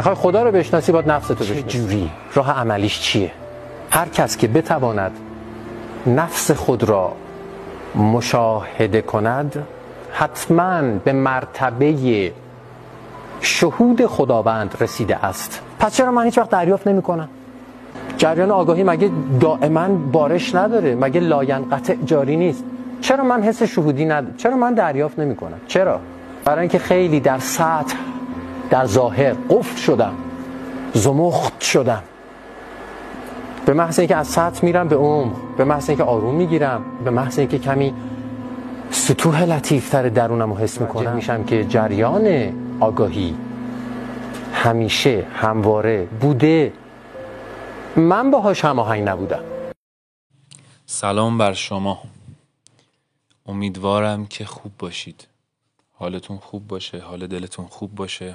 میخوای خدا رو بشناسی باید نفس تو بشناسی. چجوری؟ راه عملیش چیه؟ هر کس که بتواند نفس خود را مشاهده کند حتما به مرتبه شهود خداوند رسیده است. پس چرا من هیچ وقت دریافت نمی کنم؟ جریان آگاهی مگه دائما بارش نداره؟ مگه لاینقطع جاری نیست؟ چرا من حس شهودی ندارم؟ چرا من دریافت نمی کنم؟ چرا؟ برای اینکه خیلی در سطح، در ظاهر قفل شدم، زمخت شدم. به محض اینکه از سطح میرم به عمق، به محض اینکه آروم میگیرم، به محض اینکه کمی سطوح لطیفتر درونم رو حس میکنم، میشم که جریان آگاهی همیشه همواره بوده، من باهاش هماهنگ نبودم. سلام بر شما. امیدوارم که خوب باشید، حالتون خوب باشه، حال دلتون خوب باشه.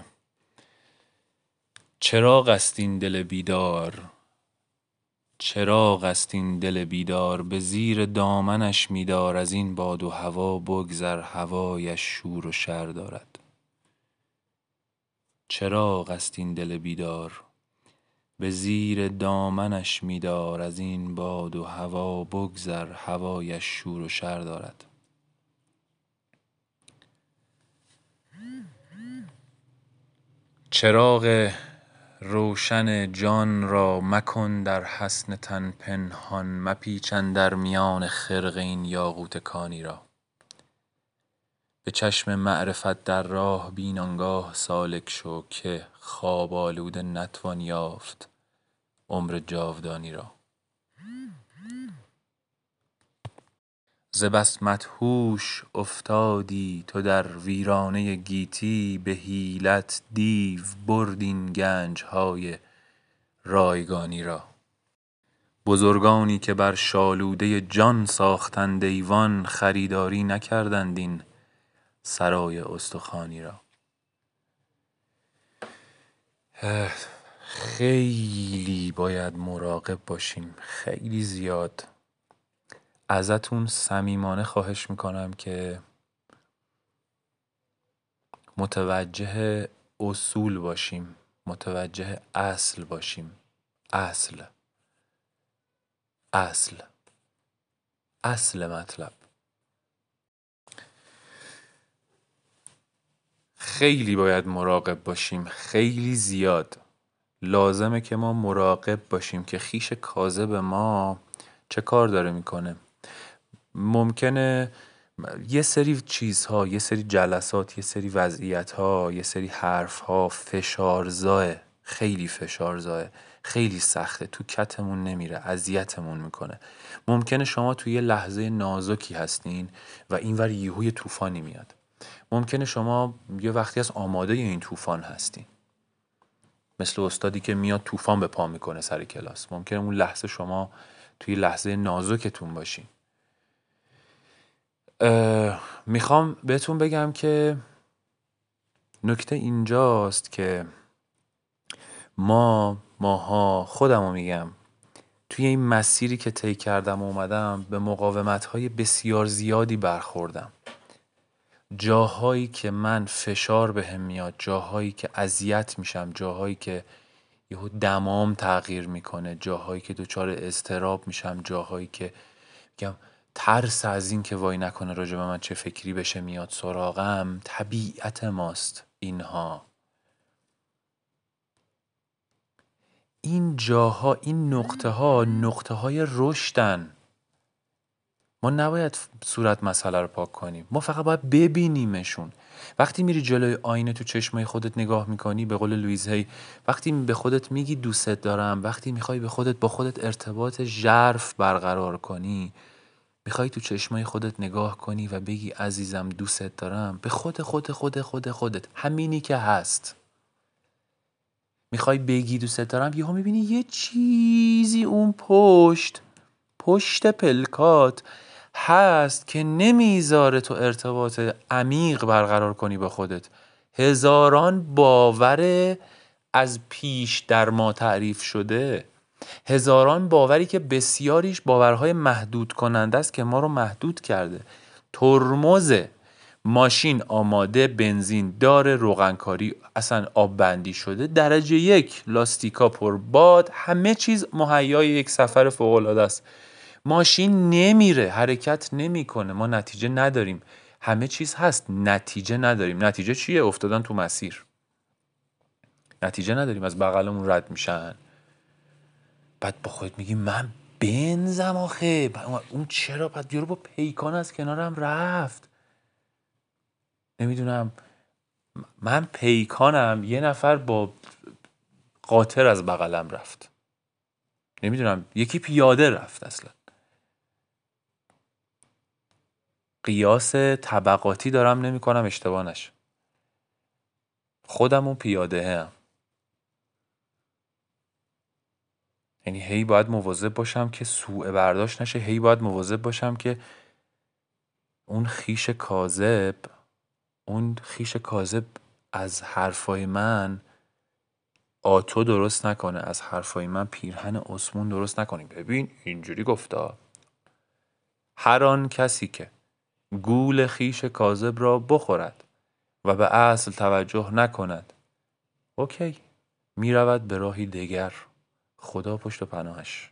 چراغ است این دل بیدار، چراغ است این دل بیدار، به زیر دامنش میدار، از این باد و هوا بگذر، هوایش شور و شر دارد. چراغ است این دل بیدار، به زیر دامنش میدار، از این باد و هوا بگذر، هوایش شور و شر دارد. چراغ روشن جان را مکن در حسن تن پنهان، مپیچ اندر میان خرقه این یاقوت کانی را. به چشم معرفت در راه بین آنگاه سالک شو، که خواب آلوده نتوان یافت عمر جاودانی را. ز بس مدهوش افتادی تو در ویرانه گیتی، به حیلت دیو برد این گنج های رایگانی را. بزرگانی که بر شالوده جان ساختند ایوان، خریداری نکردند این سرای استخوانی را. خیلی باید مراقب باشیم، خیلی زیاد. ازتون صمیمانه خواهش میکنم که متوجه اصول باشیم، متوجه اصل باشیم. اصل مطلب. خیلی باید مراقب باشیم، خیلی زیاد لازمه که ما مراقب باشیم که خویش کاذب ما چه کار داره میکنه. ممکنه یه سری چیزها، یه سری جلسات، یه سری وضعیتها، یه سری حرفها فشارزاه، خیلی فشارزاه، خیلی سخته، تو کتمون نمیره، اذیتمون میکنه. ممکنه شما توی یه لحظه نازکی هستین و اینور یهوی طوفانی میاد. ممکنه شما یه وقتی از آماده این طوفان هستین، مثل استادی که میاد طوفان به پا میکنه سر کلاس. ممکنه اون لحظه شما توی لحظه نازکتون باشین. میخوام بهتون بگم که نکته اینجاست که ماها خودمو میگم توی این مسیری که طی کردم اومدم به مقاومت‌های بسیار زیادی برخوردم. جاهایی که من فشار بهم میاد، جاهایی که اذیت میشم، جاهایی که یهو دمام تغییر میکنه، جاهایی که دچار اضطراب میشم، جاهایی که میگم ترس از این که وای نکنه راجع به من چه فکری بشه میاد سراغم. طبیعت ماست اینها. این جاها، این نقطه های رشدن. ما نباید صورت مسئله رو پاک کنیم، ما فقط باید ببینیمشون. وقتی میری جلوی آینه تو چشمای خودت نگاه میکنی، به قول لویز هی، وقتی به خودت میگی دوستت دارم، وقتی میخوای با خودت ارتباط ژرف برقرار کنی، میخوای تو چشمای خودت نگاه کنی و بگی عزیزم دوستت دارم، به خودت همینی که هست میخوای بگی دوستت دارم، یهو میبینی یه چیزی اون پشت پلکات هست که نمیذاره تو ارتباط عمیق برقرار کنی با خودت. هزاران باور از پیش در ما تعریف شده، هزاران باوری که بسیاریش باورهای محدود کننده است که ما رو محدود کرده. ترمزه. ماشین آماده، بنزین داره، روغنکاری اصلا آب بندی شده، درجه 1 لاستیکا پر باد، همه چیز مهیای یک سفر فوق العاده است. ماشین نمیره، حرکت نمیکنه، ما نتیجه نداریم. همه چیز هست، نتیجه نداریم. نتیجه چیه؟ افتادن تو مسیر. نتیجه نداریم، از بغلمون رد میشن. بعد با خودت میگی من بنزم آخه، اون چرا بعد یارو با پیکان از کنارم رفت. نمیدونم، من پیکانم، یه نفر با قاطر از بغلم رفت. نمیدونم، یکی پیاده رفت. اصلا قیاس طبقاتی دارم نمی کنم، اشتباه نشه. خودمون پیاده هم، یعنی هی باید مواظب باشم که سوء برداشت نشه، هی باید مواظب باشم که اون خیش کاذب از حرفای من آتو درست نکنه، از حرفای من پیرهن اسمون درست نکنه. ببین اینجوری گفتا، هر آن کسی که گول خیش کاذب را بخورد و به اصل توجه نکند، اوکی، می رود به راهی دیگر، خدا پشت و پناهش.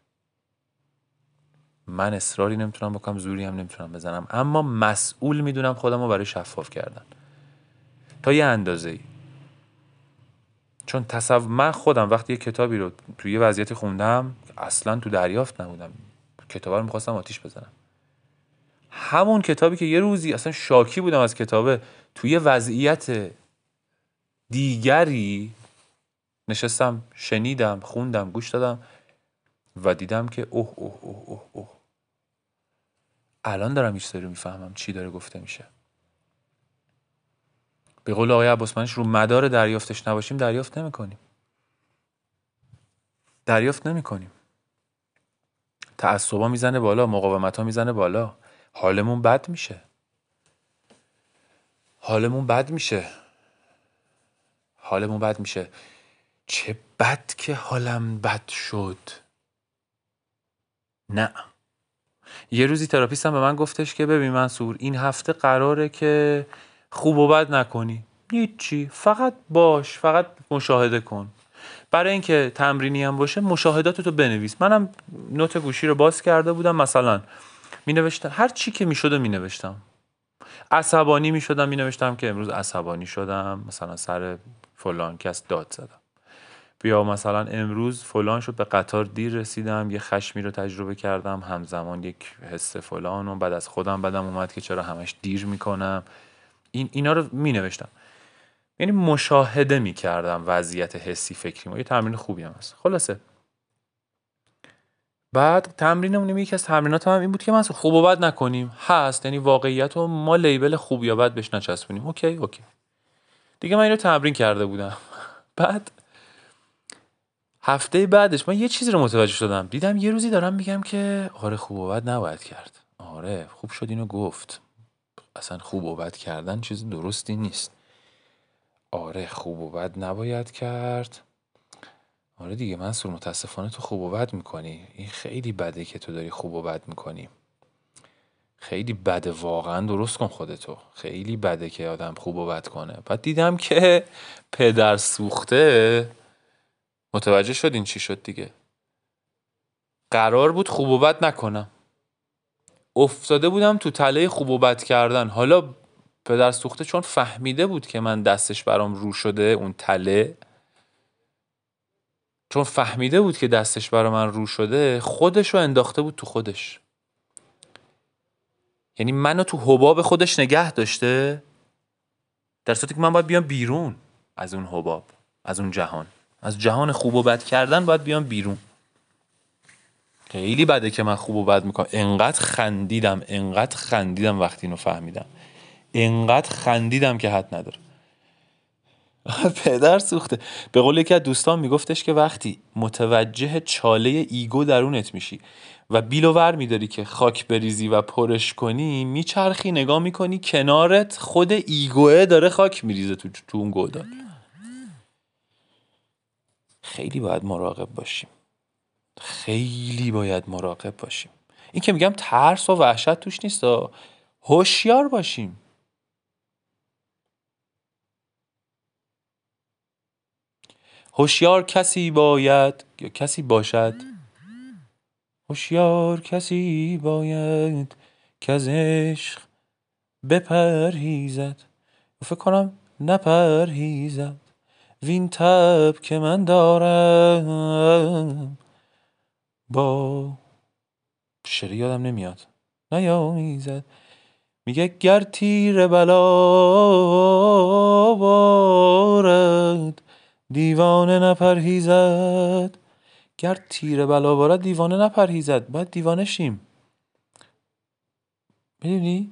من اصراری نمیتونم بکنم، زوری هم نمیتونم بزنم، اما مسئول میدونم خودم رو برای شفاف کردن تا یه اندازه‌ای. چون من خودم وقتی یه کتابی رو توی یه وضعیتی خوندم، اصلا تو دریافت نبودم، کتاب رو میخواستم آتیش بزنم. همون کتابی که یه روزی اصلا شاکی بودم از کتابه، توی یه وضعیت دیگری نشستم، شنیدم، خوندم، گوش دادم و دیدم که اوه اوه اوه اوه اوه، الان دارم این چیزا رو میفهمم چی داره گفته میشه. به قول آقای عباسمنش، رو مدار دریافتش نباشیم دریافت نمیکنیم. تعصبا میزنه بالا، مقاومت ها میزنه بالا، حالمون بد میشه. چه بد که حالم بد شد. نه، یه روزی تراپیستم به من گفتش که ببین منصور، این هفته قراره که خوب و بد نکنی، هیچی، فقط باش، فقط مشاهده کن. برای اینکه تمرینی هم باشه مشاهداتتو بنویس. منم نوت گوشی رو باز کرده بودم، مثلا می نوشتم هر چی که می شده می نوشتم. عصبانی می شدم، می نوشتم که امروز عصبانی شدم، مثلا سر فلان کس داد زدم. بیا مثلا امروز فلان شد، به قطار دیر رسیدم، یه خشمی رو تجربه کردم، همزمان یک حس فلان، و بعد از خودم بدم اومد که چرا همش دیر میکنم. اینا رو می نوشتم، یعنی مشاهده می کردم وضعیت حسی فکری. یه تمرین خوبی هم هست. خلاصه بعد تمرینمون، یکی از تمرینات هم این بود که ما خوب و بد نکنیم. هست، یعنی واقعیت رو ما لیبل خوب یا بد بهش نچسبونیم. اوکی دیگه من اینو تمرین کرده بودم. بعد هفته بعدش من یه چیزی رو متوجه شدم، دیدم یه روزی دارم میگم که آره خوب و بد نباید کرد، آره خوب شد اینو گفت، اصلا خوب و بد کردن چیز درستی نیست، آره خوب و بد نباید کرد، آره دیگه منصور متاسفانه تو خوب و بد میکنی، این خیلی بده که تو داری خوب و بد میکنی، خیلی بده واقعا، درست کن خودتو، خیلی بده که آدم خوب و بد کنه. بعد دیدم که پدر سوخته متوجه شد این چی شد دیگه. قرار بود خوب و بد نکنم، افتاده بودم تو تله خوب و بد کردن. حالا پدر سوخته چون فهمیده بود که من دستش برام رو شده، اون تله، چون فهمیده بود که دستش برام من رو شده، خودش رو انداخته بود تو خودش، یعنی منو تو حباب خودش نگه داشته، در صورتی که من باید بیام بیرون از اون حباب، از اون جهان، از جهان خوب و بد کردن باید بیام بیرون. خیلی بده که من خوب و بد میکنم. انقدر خندیدم وقتی اینو فهمیدم، انقدر خندیدم که حد نداره. پدر سوخته. به قول یکی از دوستان میگفتش که وقتی متوجه چاله ایگو درونت میشی و بیلو ور میداری که خاک بریزی و پرش کنی، میچرخی نگاه میکنی کنارت خود ایگوه داره خاک میریزه تو اون گودال. خیلی باید مراقب باشیم. این که میگم ترس و وحشت توش نیست، هوشیار باشیم. هوشیار کسی باید یا کسی باشد، هوشیار کسی باید که از عشق بپرهیزد. فکر کنم نپرهیزد، وین تب که من دارم با شعر یادم نمیاد نیامیزد. میگه گر تیر بلا بارد دیوانه نپرهیزد، گر تیر بلا بارد دیوانه نپرهیزد. باید دیوانه شیم، میدونی؟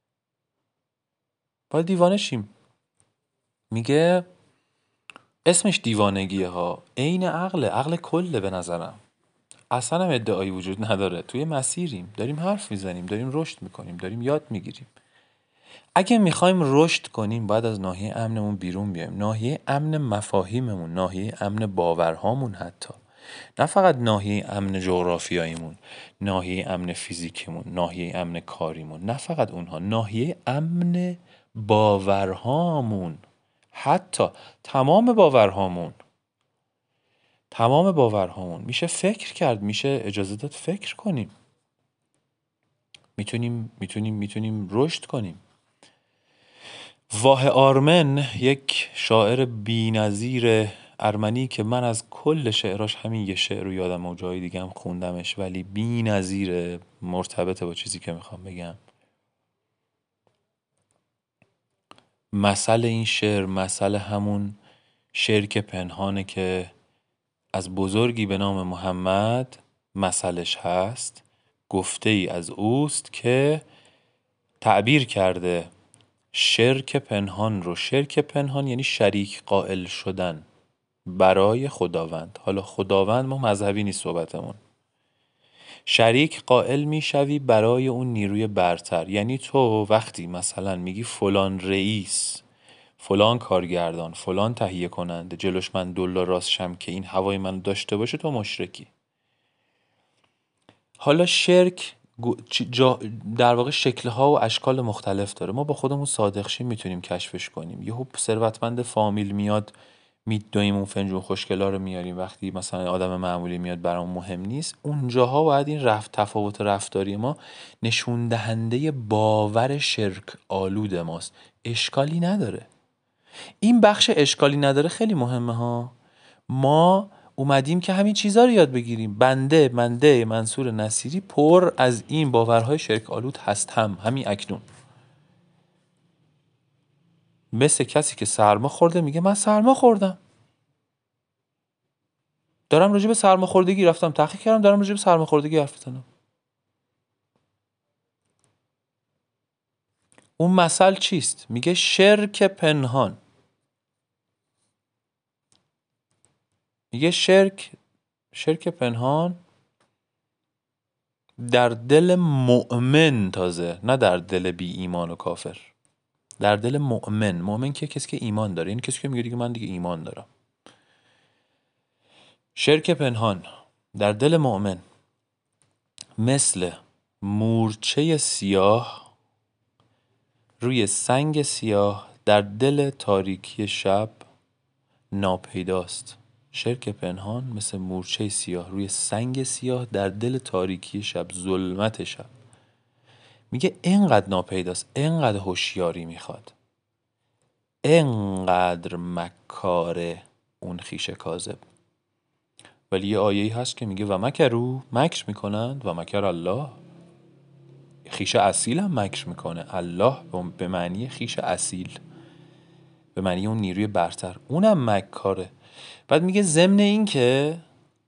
باید دیوانه شیم. میگه اسمش دیوانگیه ها، عین عقل کله. به نظرم اصلا هم ادعایی وجود نداره. توی مسیریم، داریم حرف میزنیم، داریم رشد میکنیم، داریم یاد میگیریم. اگه میخوایم رشد کنیم باید از ناحیه امنمون بیرون بیایم، ناحیه امن مفاهیممون، ناحیه امن باورهامون، حتی نه فقط ناحیه امن جغرافیاییمون، ناحیه امن فیزیکیمون، ناحیه امن کاریمون، نه فقط اونها، ناحیه امن باورهامون، حتی تمام باورهامون میشه فکر کرد، میشه اجازه داد فکر کنیم، میتونیم رشد کنیم. واه آرمن، یک شاعر بی‌نظیر ارمنی که من از کل شعراش همین یه شعر رو یادم و جای دیگه هم خوندمش، ولی بی‌نظیر، مرتبطه با چیزی که میخوام بگم. مثل این شعر مثل همون شرک پنهانه که از بزرگی به نام محمد مثلش هست. گفته ای از اوست که تعبیر کرده شرک پنهان رو. شرک پنهان یعنی شریک قائل شدن برای خداوند. حالا خداوند ما مذهبی نیست صحبتمون. شریک قائل میشوی برای اون نیروی برتر. یعنی تو وقتی مثلا میگی فلان رئیس، فلان کارگردان، فلان تهیه کننده جلوش من دلا راست شم که این هوای من داشته باشه، تو مشرکی. حالا شرک در واقع شکل‌ها و اشکال مختلف داره. ما با خودمون صادق شیم میتونیم کشفش کنیم. یهو ثروتمند فامیل میاد میدویم اون فنجون خوشگلا رو میاریم، وقتی مثلا آدم معمولی میاد برام مهم نیست. اونجاها باید این تفاوت رفتاری ما نشون دهنده باور شرک آلود ماست. اشکالی نداره. این بخش اشکالی نداره خیلی مهمه ها. ما اومدیم که همین چیزها رو یاد بگیریم. بنده منصور نصیری پر از این باورهای شرک آلود هستم همین اکنون. مثل کسی که سرما خورده میگه من سرما خوردم، دارم راجع به سرماخوردگی رفتم تحقیق کردم، دارم راجع به سرماخوردگی حرف میزنم. اون مثل چیست؟ میگه شرک پنهان. میگه شرک پنهان در دل مؤمن، تازه نه در دل بی ایمان و کافر، در دل مؤمن که کسی که ایمان داره، این کسی که میگه دیگه من دیگه ایمان دارم. شرک پنهان در دل مؤمن مثل مورچه سیاه روی سنگ سیاه در دل تاریکی شب ناپیداست. شرک پنهان مثل مورچه سیاه روی سنگ سیاه در دل تاریکی شب، ظلمت شب. میگه اینقدر ناپیداست، اینقدر هوشیاری میخواد، اینقدر مکاره اون خیش کاذب. ولی یه آیه‌ای هست که میگه و مکروا، مکر میکنند، و مکر الله. خیش اصیل هم مکر میکنه. الله به معنی خیش اصیل، به معنی اون نیروی برتر، اونم مکاره. بعد میگه ضمن این که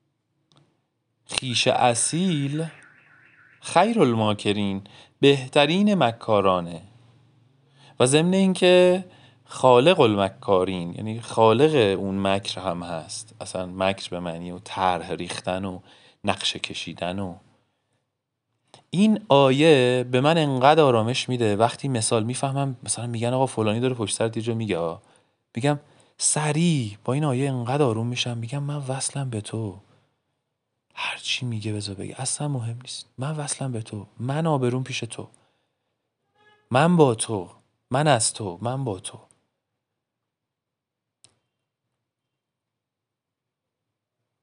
خیش اصیل خیر الماکرین، بهترین مکارانه، و ضمن این که خالق المکارین، یعنی خالق اون مکر هم هست. اصلا مکر به معنی و طرح ریختن و نقشه کشیدن. و این آیه به من انقدر آرامش میده وقتی مثال میفهمم. مثلا میگن آقا فلانی داره پشت سرت یه جا میگه، میگم سریع با این آیه انقدر آروم میشم، میگم من وصلم به تو، هر چی میگه بذار بگه، اصلا مهم نیست. من وصلم به تو، من آبروم پیش تو، من با تو، من از تو، من با تو.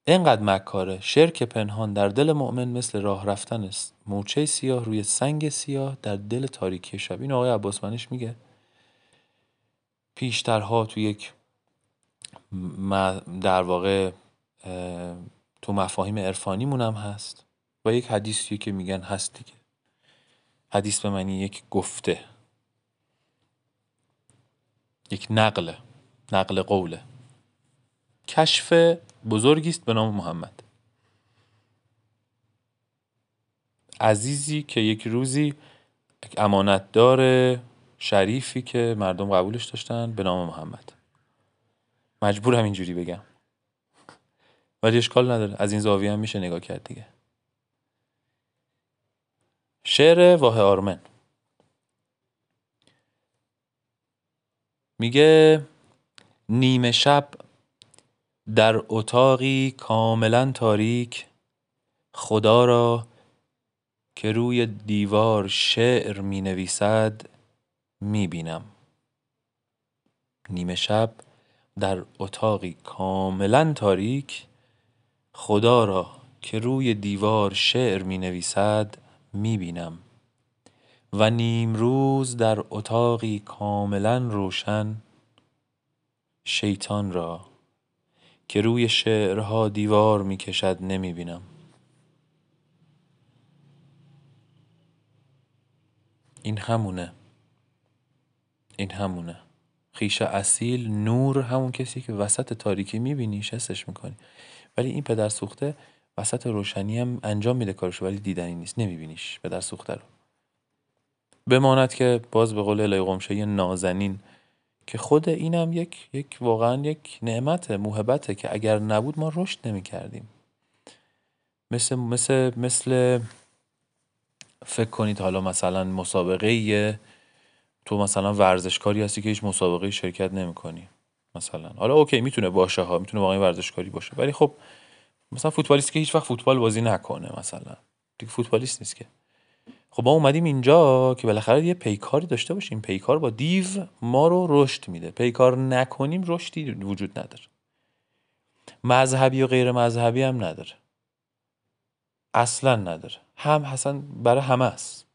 اینقدر مکاره. شرک پنهان در دل مؤمن مثل راه رفتن است مورچه سیاه روی سنگ سیاه در دل تاریکی شب. این آقای عباس منش میگه. پیشترها تو یک در واقع تو مفاهیم عرفانیمون هم هست و یک حدیثی که میگن هست دیگه. حدیث به معنی یک گفته، یک نقل قوله. کشف بزرگی است به نام محمد، عزیزی که یک روزی یک امانتدار شریفی که مردم قبولش داشتن به نام محمد. مجبورم اینجوری بگم ولی اشکال نداره، از این زاویه هم میشه نگاه کرد دیگه. شعر واه آرمن میگه نیمه شب در اتاقی کاملا تاریک، خدا را که روی دیوار شعر می نویسد می بینم. نیمه شب در اتاقی کاملا تاریک، خدا را که روی دیوار شعر می نویسد می بینم. و نیم روز در اتاقی کاملا روشن، شیطان را که روی شعرها دیوار می کشد نمی بینم. این همونه خویش اصیل نور، همون کسی که وسط تاریکی میبینیش، حسش میکنی. ولی این پدر سوخته وسط روشنی هم انجام میده کارشو ولی دیدنی نیست، نمیبینیش پدر سوخته رو. بماند که باز به قول الهی قمشه نازنین که خود اینم یک واقعا یک نعمت موهبته که اگر نبود ما رشد نمیکردیم. مثل فکر کنید حالا مثلا مسابقه تو مثلا ورزشکاری هستی که هیچ مسابقه شرکت نمی‌کنی مثلا، حالا اوکی میتونه باشه ها، میتونه واقعا ورزشکاری باشه، ولی خب مثلا فوتبالیست که هیچ وقت فوتبال بازی نکنه مثلا دیگه فوتبالیست نیست که. خب ما اومدیم اینجا که بالاخره یه پیکاری داشته باشیم. پیکار با دیو ما رو رشد میده. پیکار نکنیم رشدی وجود نداره. مذهبی و غیر مذهبی هم نداره، اصلا نداره. هم حسن برای همه است.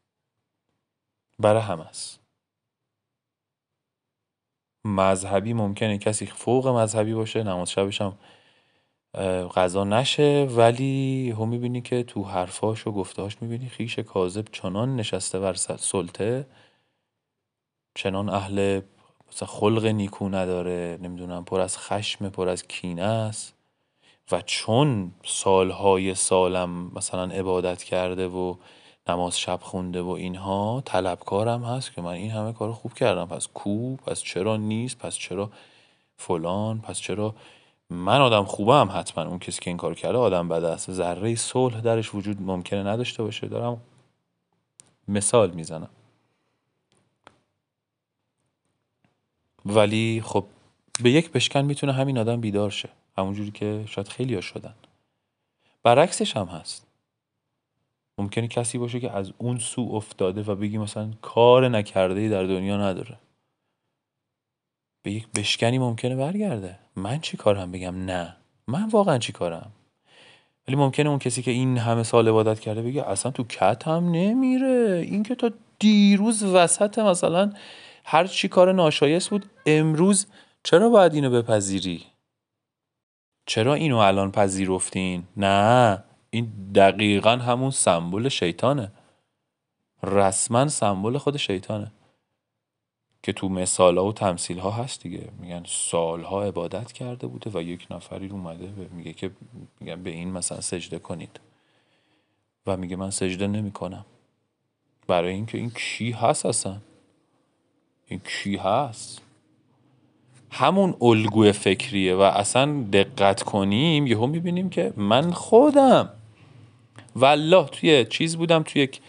مذهبی ممکنه کسی فوق مذهبی باشه، نماز شبش هم قضا نشه، ولی هم میبینی که تو حرفاش و گفتهاش میبینی خیش کاذب چنان نشسته بر سلطه، چنان اهل مثلا خلق نیکو نداره، نمیدونم پر از خشم، پر از کینه است و چون سالهای سالم مثلا عبادت کرده و نماز شب خونده و اینها، طلبکارم هست که من این همه کارو خوب کردم، پس پس چرا نیست، پس چرا فلان، پس چرا من آدم خوبم. حتما اون کسی که این کار کرده آدم بده است، ذره صلح درش وجود ممکنه نداشته باشه. دارم مثال میزنم. ولی خب به یک بشکن میتونه همین آدم بیدار شه، همونجوری که شاید خیلی ها شدن. برعکسش هم هست، ممکنه کسی باشه که از اون سو افتاده و بگی مثلا کار نکرده‌ای در دنیا نداره، به یک بشکنی ممکنه برگرده. من چی کارم؟ بگم نه من واقعا چی کارم؟ ولی ممکنه اون کسی که این همه سال عبادت کرده بگه اصلا تو کت هم نمیره، این که تا دیروز وسط مثلا هر چی کار ناشایست بود، امروز چرا باید اینو بپذیری؟ چرا اینو الان پذیرفتین؟ نه، این دقیقاً همون سمبل شیطانه، رسما سمبل خود شیطانه که تو مثال‌ها و تمثیل‌ها هست دیگه. میگن سالها عبادت کرده بوده و یک نفری اومده میگه که میگن به این مثلا سجده کنید و میگه من سجده نمی‌کنم. برای اینکه این کی هست اصلا؟ این کی هست؟ همون الگوی فکریه و اصلا دقت کنیم یهو میبینیم که من خودم والله توی چیز بودم، توی یک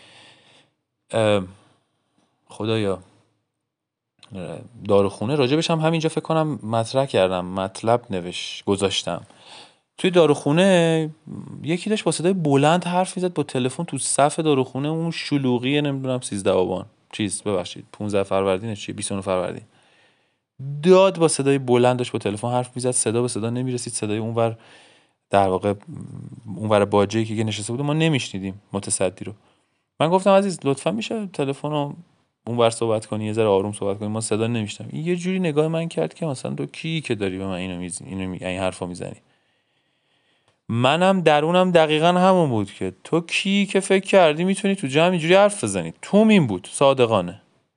خدایا داروخونه، راجبش هم همینجا فکر کنم مطرح کردم، مطلب گذاشتم. توی داروخونه یکی داشت با صدای بلند حرف میزد با تلفن تو صف داروخونه، اون شلوغی نمیدونم 13 آبان 15 فروردین 29 فروردین، داد با صدای بلند داشت با تلفن حرف میزد، صدا به صدا نمیرسید، صدای اونور در واقع اون ور باجه‌ای که نشسته بود ما نمیشنیدیم متصدی رو. من گفتم عزیز لطفا میشه تلفن رو اون ور صحبت کنی، یه ذره آروم صحبت کنی، ما صدا نمیشنم. این یه جوری نگاه من کرد که مثلا تو کی که داری به من این حرفا میزنی. منم درونم دقیقا همون بود که تو کی که فکر کردی میتونی تو جمع اینجوری حرف بزنی. توم این بود صادقانه.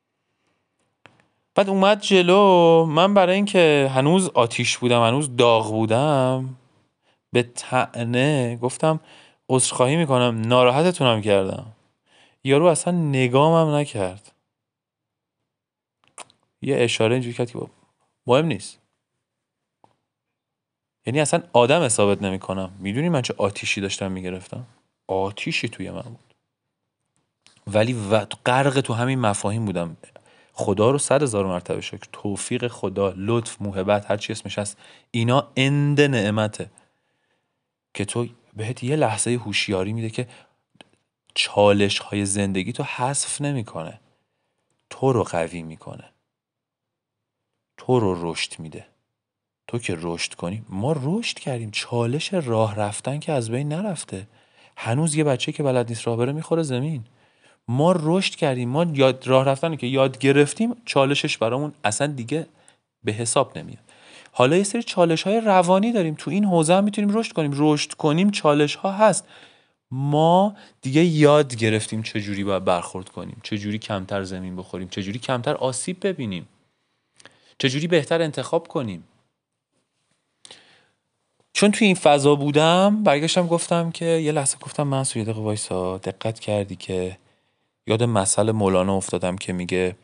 بعد اومد جلو، من برای اینکه هنوز آتیش بودم، هنوز داغ بودم، به طعنه گفتم عذرخواهی میکنم ناراحتتونم کردم. یارو اصلا نگامم نکرد، یه اشاره اینجوری کرد که مهم نیست. یعنی اصلا آدم ثابت نمیکنم. میدونی من چه آتیشی داشتم میگرفتم؟ آتیشی توی من بود. ولی غرق تو همین مفاهیم بودم. خدا رو 100,000 مرتبه شکر، توفیق خدا، لطف، موهبت، هر چی اسمش هست، اینا اند نعمته که تو بهت یه لحظه هوشیاری میده که چالش های زندگی تو حذف نمیکنه، تو رو قوی میکنه، تو رو رشد میده. تو که رشد کنی، ما رشد کردیم. چالش راه رفتن که از بین نرفته. هنوز یه بچه که بلد نیست راه بره میخوره زمین. ما رشد کردیم، ما راه رفتن که یاد گرفتیم، چالشش برامون اصلا دیگه به حساب نمیاد. حالا یه سری چالش های روانی داریم، تو این حوزه هم میتونیم رشد کنیم چالش ها هست. ما دیگه یاد گرفتیم چجوری باید برخورد کنیم، چجوری کمتر زمین بخوریم، چجوری کمتر آسیب ببینیم، چجوری بهتر انتخاب کنیم. چون توی این فضا بودم برگشتم گفتم که یه لحظه گفتم منصور یه دقیقه وایسا، دقت کردی که یاد مثل مولانا افتادم که میگه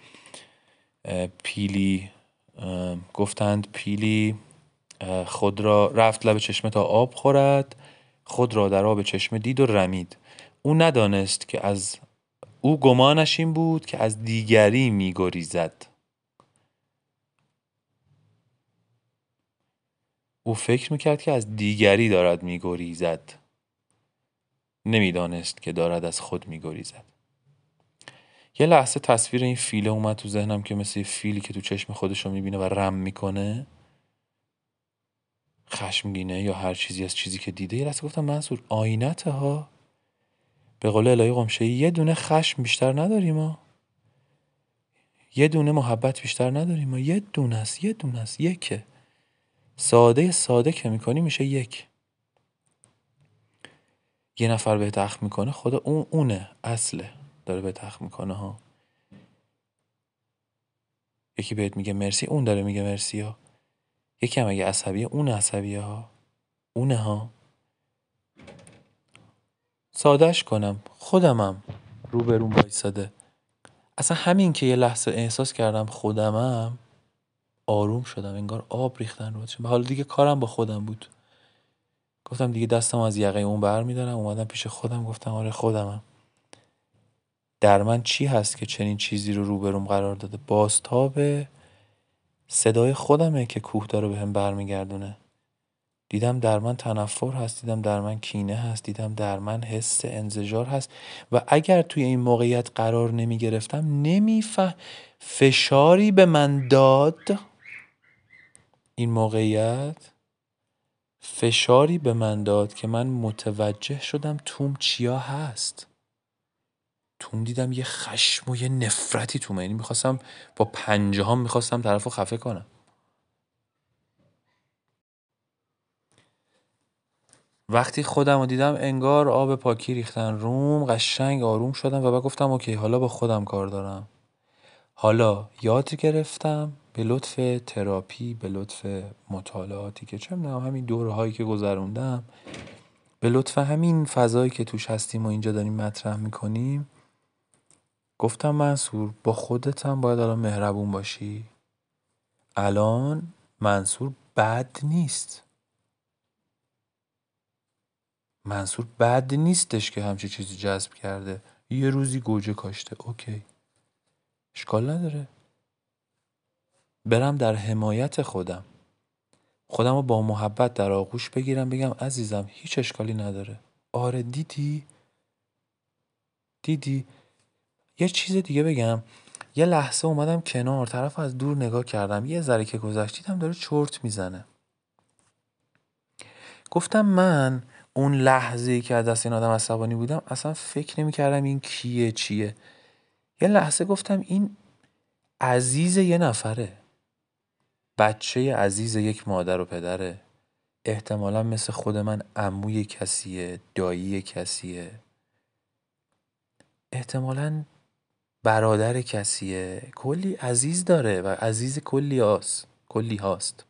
پیلی گفتند پیلی خود را رفت لب چشمه تا آب خورد، خود را در آب چشمه دید و رمید. او ندانست که از او گمانش این بود که از دیگری میگریزد. او فکر میکرد که از دیگری دارد میگریزد، نمیدانست که دارد از خود میگریزد. یه لحظه تصویر این فیله اومد تو ذهنم که مثل یه فیلی که تو چشم خودشو میبینه و رم میکنه، خشمگینه یا هر چیزی از چیزی که دیده. یه لحظه گفتم منصور آینته ها، به قول الهی قمشه یه دونه خشم بیشتر نداریم ما، یه دونه محبت بیشتر نداریم ما، یه دونه است یکه. ساده که میکنی میشه یک. یه نفر بهت اخم میکنه، خدا اونه اصله داره بهت اخم میکنه ها. یکی بهت میگه مرسی، اون داره میگه مرسی ها. یکی هم اگه عصبیه، اون عصبیه ها، اونه ها. سادهش کنم، خودمم روبروم وایساده. اصلا همین که یه لحظه احساس کردم خودمم، آروم شدم، انگار آب ریختن رو چشم. حالا دیگه کارم با خودم بود. گفتم دیگه دستم از یقه اون برمی‌دارم، اومدم پیش خودم گفتم آره خودمم. در من چی هست که چنین چیزی رو روبروم قرار داده؟ بازتاب صدای خودمه که کوه داره بهم برمیگردونه. دیدم در من تنفر هست، دیدم در من کینه هست، دیدم در من حس انزجار هست. و اگر توی این موقعیت قرار نمی گرفتم فشاری به من داد. این موقعیت فشاری به من داد که من متوجه شدم توم چیا هست. توم دیدم یه خشم و یه نفرتی تومه، یعنی میخواستم با پنجه هم میخواستم طرف رو خفه کنم. وقتی خودم رو دیدم انگار آب پاکی ریختن روم، قشنگ آروم شدم و بعد گفتم اوکی حالا با خودم کار دارم. حالا یاد گرفتم به لطف تراپی، به لطف مطالعاتی که چه می‌دونم همین دورهایی که گذروندم، به لطف همین فضایی که توش هستیم و اینجا داریم مطرح میکنیم، گفتم منصور با خودت هم باید الان مهربون باشی. الان منصور بد نیست. منصور بد نیستش که همچی چیزی جذب کرده، یه روزی گوجه کاشته، اوکی، اشکال نداره. برم در حمایت خودم رو با محبت در آغوش بگیرم، بگم عزیزم هیچ اشکالی نداره. آره دیدی یه چیز دیگه بگم. یه لحظه اومدم کنار، طرف از دور نگاه کردم، یه ذره که گذشت دیدم داره چرت میزنه. گفتم من اون لحظه‌ای که از دست این آدم عصبانی بودم اصلا فکر نمی‌کردم این کیه چیه. یه لحظه گفتم این عزیز یه نفره، بچه عزیز یک مادر و پدره، احتمالا مثل خود من عموی کسیه، دایی کسیه، احتمالا برادر کسیه، کلی عزیز داره و عزیز کلی هاست.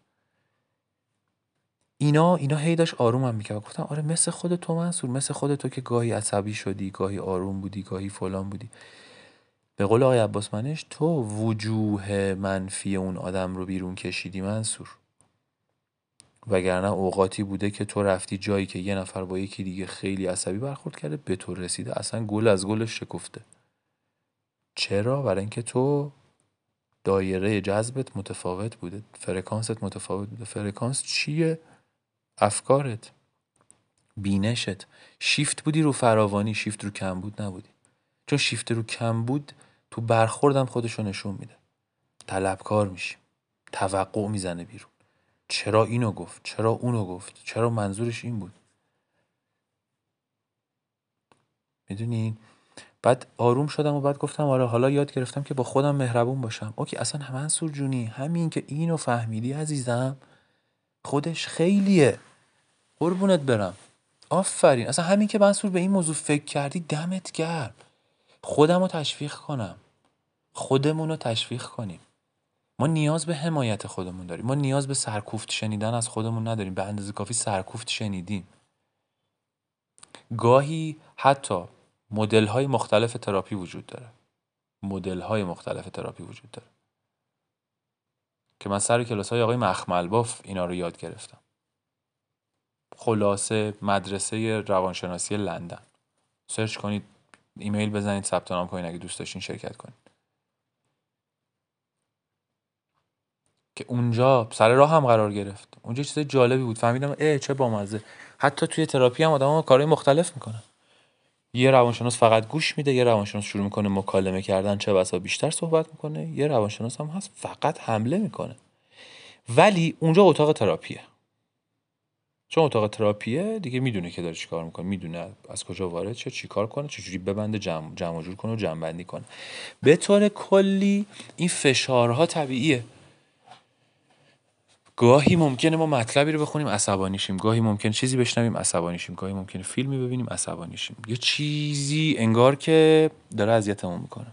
اینا هی داشت آرومم میکرد. گفتم آره مثل خود تو منصور، مثل خود تو که گاهی عصبی شدی، گاهی آروم بودی، گاهی فلان بودی. به قول آقای عباس منش تو وجوه منفی اون آدم رو بیرون کشیدی منصور، وگرنه اوقاتی بوده که تو رفتی جایی که یه نفر با یکی دیگه خیلی عصبی برخورد کرده، به تو رسیده اصلا گل از گلش شکفته. چرا؟ برای اینکه تو دایره جذبت متفاوت بوده، فرکانست متفاوت بوده. فرکانس چیه؟ افکارت، بینشت. شیفت بودی رو فراوانی، شیفت رو کمبود نبودی. چون شیفت رو کمبود تو برخوردم خودشو نشون میده. طلبکار میشی، توقع میزنه بیرون. چرا اینو گفت؟ چرا اونو گفت؟ چرا منظورش این بود؟ میدونین؟ بعد آروم شدم و بعد گفتم آره حالا یاد گرفتم که با خودم مهربون باشم. اوکی اصلا منصور جونی همین که اینو فهمیدی عزیزم خودش خیلیه، قربونت برم، آفرین. اصلا همین که منصور به این موضوع فکر کردی دمت گرم. خودم رو تشویق کنم، خودمون رو تشویق کنیم. ما نیاز به حمایت خودمون داریم، ما نیاز به سرکوفت شنیدن از خودمون نداریم، به اندازه کافی سرکوفت شنیدیم. گاهی حتی مدل‌های مختلف تراپی وجود داره، مدل‌های مختلف تراپی وجود داره که من سر کلاس‌های آقای مخملباف اینا رو یاد گرفتم. خلاصه مدرسه روانشناسی لندن، سرچ کنید، ایمیل بزنید، ثبت نام کنید اگه دوست داشتین شرکت کنید. که اونجا سر راه هم قرار گرفت. اونجا چیز جالبی بود، فهمیدم چه بامزه. حتی توی تراپی هم آدم‌ها کارهای مختلف میکنن. یه روانشناس فقط گوش میده، یه روانشناس شروع میکنه مکالمه کردن، چه بسا بیشتر صحبت میکنه، یه روانشناس هم هست فقط حمله میکنه. ولی اونجا اتاق تراپیه. چون اتاق تراپیه دیگه میدونه که داره چیکار میکنه، میدونه از کجا وارد شه، چیکار کنه، چجوری ببنده، جمع جور کنه و جمع بندی کنه. به طور کلی این فشارها طبیعیه. گاهی ممکنه ما مطلبی رو بخونیم عصبانی شیم، گاهی ممکنه چیزی بشنویم عصبانی شیم، گاهی ممکنه فیلمی ببینیم عصبانی شیم، یه چیزی انگار که داره اذیتمون میکنه.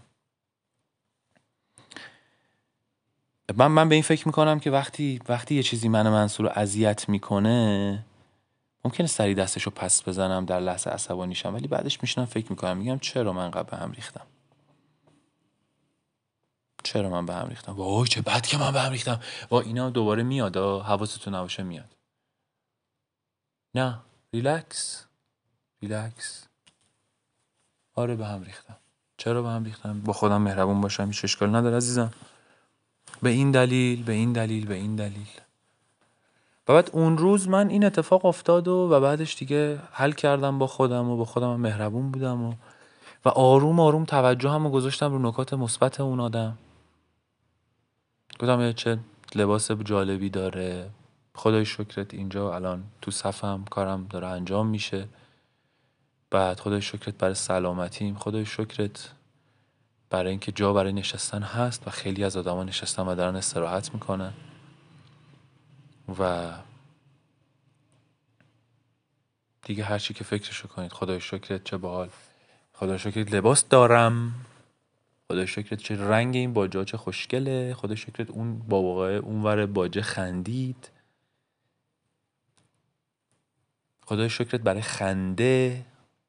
من به این فکر میکنم که وقتی یه چیزی منصور رو اذیت میکنه ممکنه سری دستشو پس بزنم، در لحظه عصبانی شم، ولی بعدش میشنم فکر میکنم، میگم چرا من به هم ریختم، چرا من به هم ریختم، وای چه بد که من به هم ریختم، وای اینا دوباره میاد، حواستون نباشه میاد. نه، ریلکس. آره به هم ریختم. چرا به هم ریختم؟ با خودم مهربون باشم هیچ اشکال نداره عزیزم. به این دلیل. و بعد اون روز من این اتفاق افتاد و بعدش دیگه حل کردم با خودم و با خودم مهربون بودم و آروم توجهمو گذاشتم رو نکات مثبت اون آدم. گفتم چه لباس جالبی داره، خدای شکرت اینجا الان تو صفم کارم داره انجام میشه، بعد خدای شکرت برای سلامتیم، خدای شکرت برای اینکه جا برای نشستن هست و خیلی از آدما نشستن و دارن استراحت میکنن و دیگه هر چی که فکرشو کنید. خدای شکرت چه باحال، خدای شکرت لباس دارم، خدای شکرت چه رنگ این باجه چه خوشگله، خدای شکرت اون بابا اونور باجه خندید، خدای شکرت برای خنده.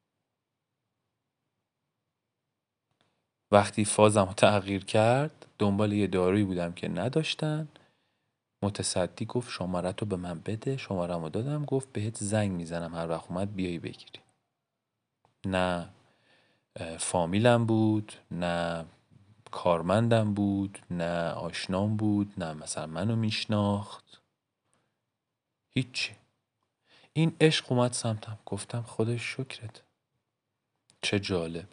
وقتی فازم تغییر کرد دنبال یه دارویی بودم که نداشتن، متصدی گفت شماره‌تو به من بده، شماره‌مو دادم، گفت بهت زنگ میزنم هر وقت اومد بیای بگیری. نه فامیلم بود، نه کارمندم بود، نه آشنام بود، نه مثلا منو میشناخت، هیچی. این عشق اومد سمتم، گفتم خدای شکرت. چه جالب.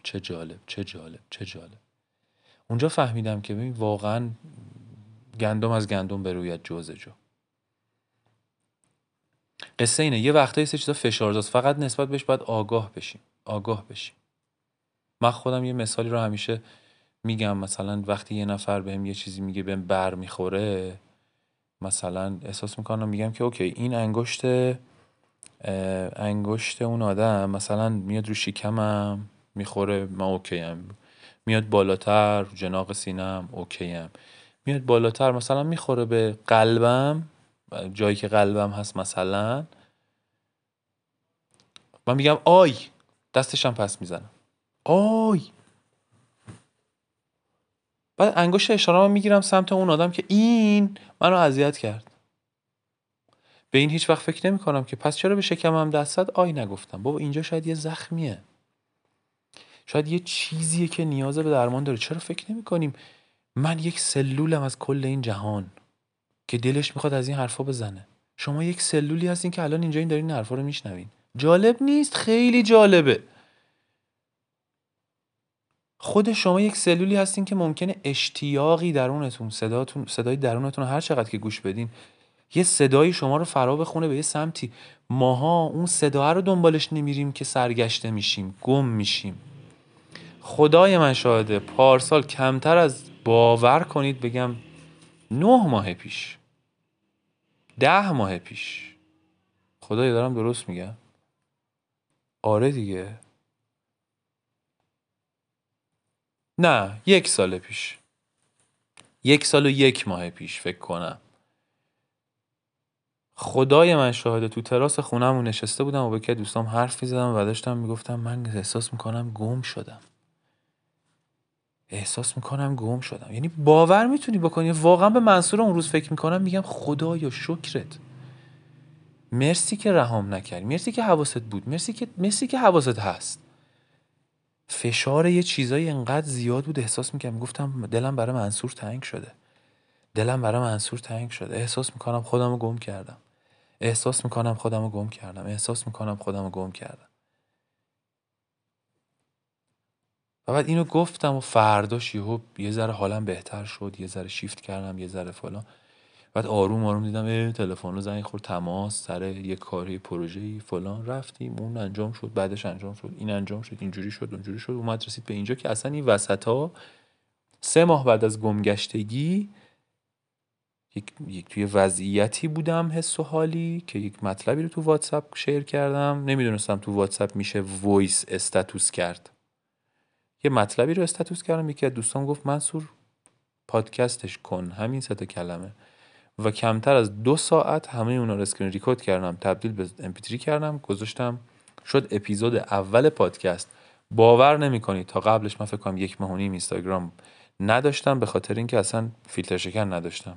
اونجا فهمیدم که ببین واقعا گندم از گندم بروید جوز جو. قصه اینه یه وقتایی سه چیزا فشارزاست، فقط نسبت بهش باید آگاه بشیم. من خودم یه مثالی رو همیشه میگم، مثلا وقتی یه نفر بهم یه چیزی میگه بهم بر میخوره، مثلا احساس میکنم میگم که اوکی این انگشت اون آدم مثلا میاد رو شکمم میخوره، من اوکی ام. میاد بالاتر رو جناق سینم، اوکی ام. میاد بالاتر مثلا میخوره به قلبم، جایی که قلبم هست مثلا، من میگم آی، دستشم پس میزنم آی. بعد انگشت اشاره‌مو میگیرم سمت اون آدم که این منو اذیت کرد. به این هیچ وقت فکر نمی کنم که پس چرا به شکمم دست زد، آی نگفتم. بابا اینجا شاید یه زخمیه، شاید یه چیزیه که نیاز به درمان داره. چرا فکر نمی کنیم من یک سلولم از کل این جهان که دلش میخواد از این حرفا بزنه؟ شما یک سلولی هستین که الان اینجا این دارین حرفا رو میشنوین. جالب نیست؟ خیلی جالبه. خود شما یک سلولی هستین که ممکنه اشتیاقی درونتون، صدای درونتون هر چقدر که گوش بدین یه صدایی شما رو فرا بخونه به یه سمتی. ماها اون صدا رو دنبالش نمیریم که سرگشته میشیم، گم میشیم. خدای من شاهده پارسال کمتر از، باور کنید بگم، 9 ماه پیش، 10 ماه پیش، خدای دارم درست میگم؟ آره دیگه، نه 1 سال پیش، 1 سال و 1 ماه پیش فکر کنم، خدای من شاهده تو تراس خونمون نشسته بودم و با که دوستام حرف میزدم و داشتم میگفتم من احساس میکنم گم شدم. یعنی باور میتونی بکنی واقعا به منصور اون روز فکر میکنم، میگم خدایا شکرت، مرسی که رهام نکردی، مرسی که حواست بود، مرسی که حواست هست. فشار یه چیزای انقدر زیاد بود احساس میکنم، میگفتم دلم برای منصور تنگ شده، احساس میکنم خودمو گم کردم. و بعد اینو گفتم و فرداش یه ذره حالم بهتر شد، یه ذره شیفت کردم، یه ذره فلان. بعد آروم دیدم تلفن رو زنگ خورد، تماس سر یه کاری پروژه‌ای فلان، رفتیم اون انجام شد، بعدش انجام شد، این انجام شد، اینجوری شد اونجوری شد، اومد رسید به اینجا که اصلا این وسطا 3 ماه بعد از گمگشتگی یک توی وضعیتی بودم حس و حالی که یک مطلبی رو تو واتساپ شیر کردم، نمیدونستم تو واتساپ میشه وایس استاتوس کرد. یه مطلبی رو استاتوس کردم، یکی از دوستان گفت منصور پادکستش کن، همین 3 کلمه. و کمتر از 2 ساعت همه اونا رو اسکرین ریکورد کردم، تبدیل به MP3 کردم، گذاشتم، شد اپیزود اول پادکست. باور نمی‌کنید تا قبلش من فکر کنم 1 ماه و نیم اینستاگرام نداشتم، به خاطر اینکه اصلا فیلتر شکن نداشتم.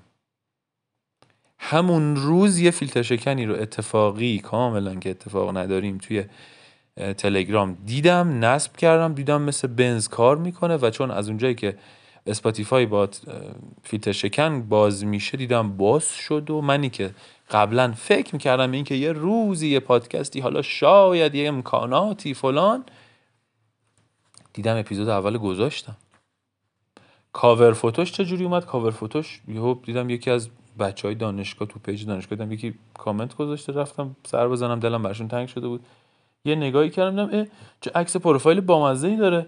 همون روز یه فیلتر شکنی رو اتفاقی، کاملا که اتفاق نداریم، توی تلگرام دیدم، نصب کردم، دیدم مثل بنز کار میکنه و چون از اونجایی که اسپاتیفای با فیلتر شکن باز میشه دیدم باز شد و منی که قبلا فکر میکردم این که یه روزی یه پادکستی حالا شاید یه امکاناتی فلان، دیدم اپیزود اول گذاشتم. کاور فوتوش چجوری اومد؟ کاور فوتوش دیدم یکی از بچهای دانشگاه تو پیج دانشگاه دیدم یکی کامنت گذاشته، رفتم سر بزنم، دلم براشون تنگ شده بود، یه نگاهی کردم دیدم چه عکس پروفایل بامزه‌ای داره،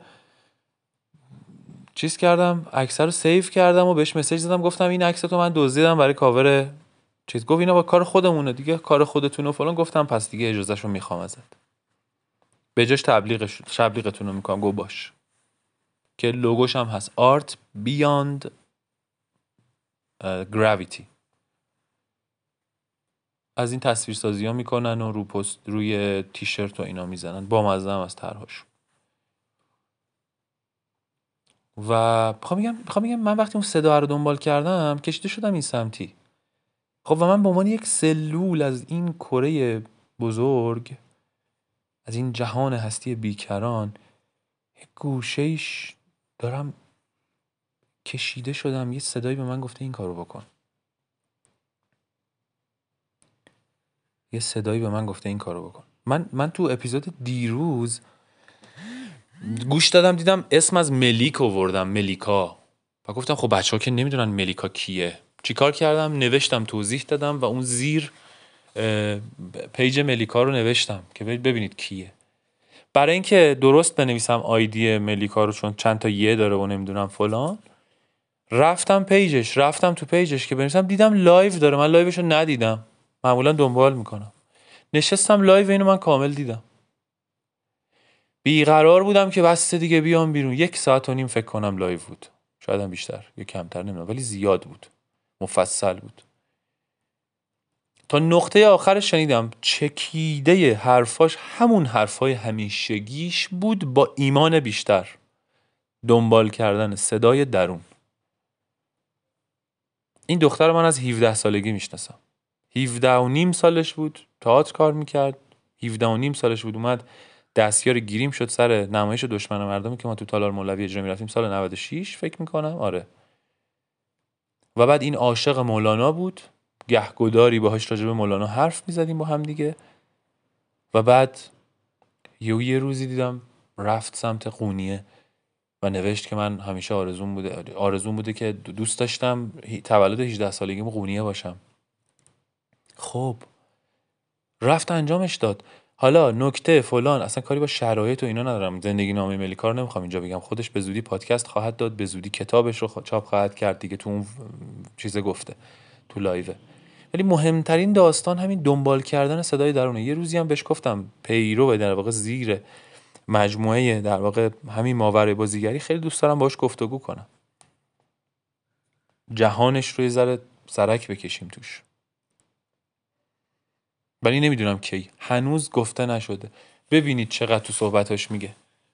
چیز کردم، عکس رو سیو کردم و بهش مسیج زدم، گفتم این عکس تو من دزدیدم برای کاور چیز. گفت اینا با کار خودمونه دیگه، کار خودتونه و فلان. گفتم پس دیگه اجازهشو میخوام ازت، به جاش تبلیغتون رو میکنم. گو باش، که لوگوش هم هست Art Beyond Gravity. از این تصویرسازی ها میکنن و رو پست، روی تیشرت و اینا میزنن، با مزه هم از طرحش. و میخوام بگم من وقتی اون صدا رو دنبال کردم کشیده شدم این سمتی. خب و من به عنوان یک سلول از این کره بزرگ، از این جهان هستی بیکران، یک گوشه‌ایش دارم کشیده شدم، یه صدایی به من گفته این کارو بکن، من تو اپیزود دیروز گوش دادم، دیدم اسم از ملیک آوردم، ملیکا، و گفتم خب بچه‌ها که نمیدونن ملیکا کیه. چیکار کردم؟ نوشتم، توضیح دادم و اون زیر پیج ملیکا رو نوشتم که ببینید کیه. برای اینکه درست بنویسم آیدی ملیکا رو، چون چند تا یه داره و نمیدونم فلان، رفتم تو پیجش که بنویسم، دیدم لایو داره. من لایوشو ندیدم، معمولا دنبال میکنم. نشستم لایو اینو من کامل دیدم. بیقرار بودم که بس دیگه بیام بیرون. 1 ساعت و نیم فکر کنم لایو بود، شاید هم بیشتر یا کمتر نمیدونم، ولی زیاد بود، مفصل بود. تا نقطه آخرش شنیدم چکیده حرفاش همون حرفای همیشگیش بود، با ایمان بیشتر، دنبال کردن صدای درون. این دختر من از 17 سالگی میشناسم. 17 و نیم سالش بود، تئاتر کار میکرد. 17 و نیم سالش بود اومد دستیار گیریم شد سر نمایش دشمن مردمی که ما تو تالار مولوی اجرا میرفتیم سال 96 فکر میکنم. آره. و بعد این عاشق مولانا بود، گهگداری باهاش راجع به مولانا حرف میزدیم با هم دیگه. و بعد یه روزی دیدم رفت سمت قونیه و نوشت که من همیشه آرزوم بوده که دوست داشتم تولد 18 سالگیم قونیه باشم. خب رفت انجامش داد. حالا نکته فلان اصلا کاری با شرایط و اینا ندارم. زندگی نامه ملیکا رو نمیخوام اینجا بگم. خودش به زودی پادکست خواهد داد، به زودی کتابش رو چاپ خواهد کرد دیگه. تو اون چیزه گفته تو لایو. ولی مهمترین داستان همین دنبال کردن صدای درونه. یه روزی هم بهش گفتم پیرو در واقع زیر مجموعه در واقع همین ماورای بازیگری خیلی دوست دارم باهاش گفتگو کنم، جهانش رو یه ذره سرک بکشیم توش. ولی نمیدونم کی، هنوز گفته نشده. ببینید چقدر تو صحبتاش میگه.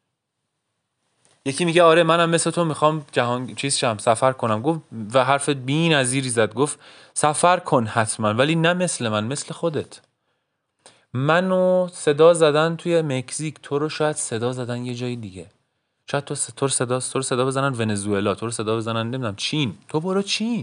یکی میگه آره منم مثل تو میخوام جهان سفر کنم. گفت و حرف بی‌نظیری زد، گفت سفر کن حتما، ولی نه مثل من، مثل خودت. منو صدا زدن توی مکزیک، تو رو شاید صدا زدن یه جای دیگه. شاید تو رو صدا بزنن ونزوئلا، تو رو صدا بزنن نمیدونم چین. تو برو چین.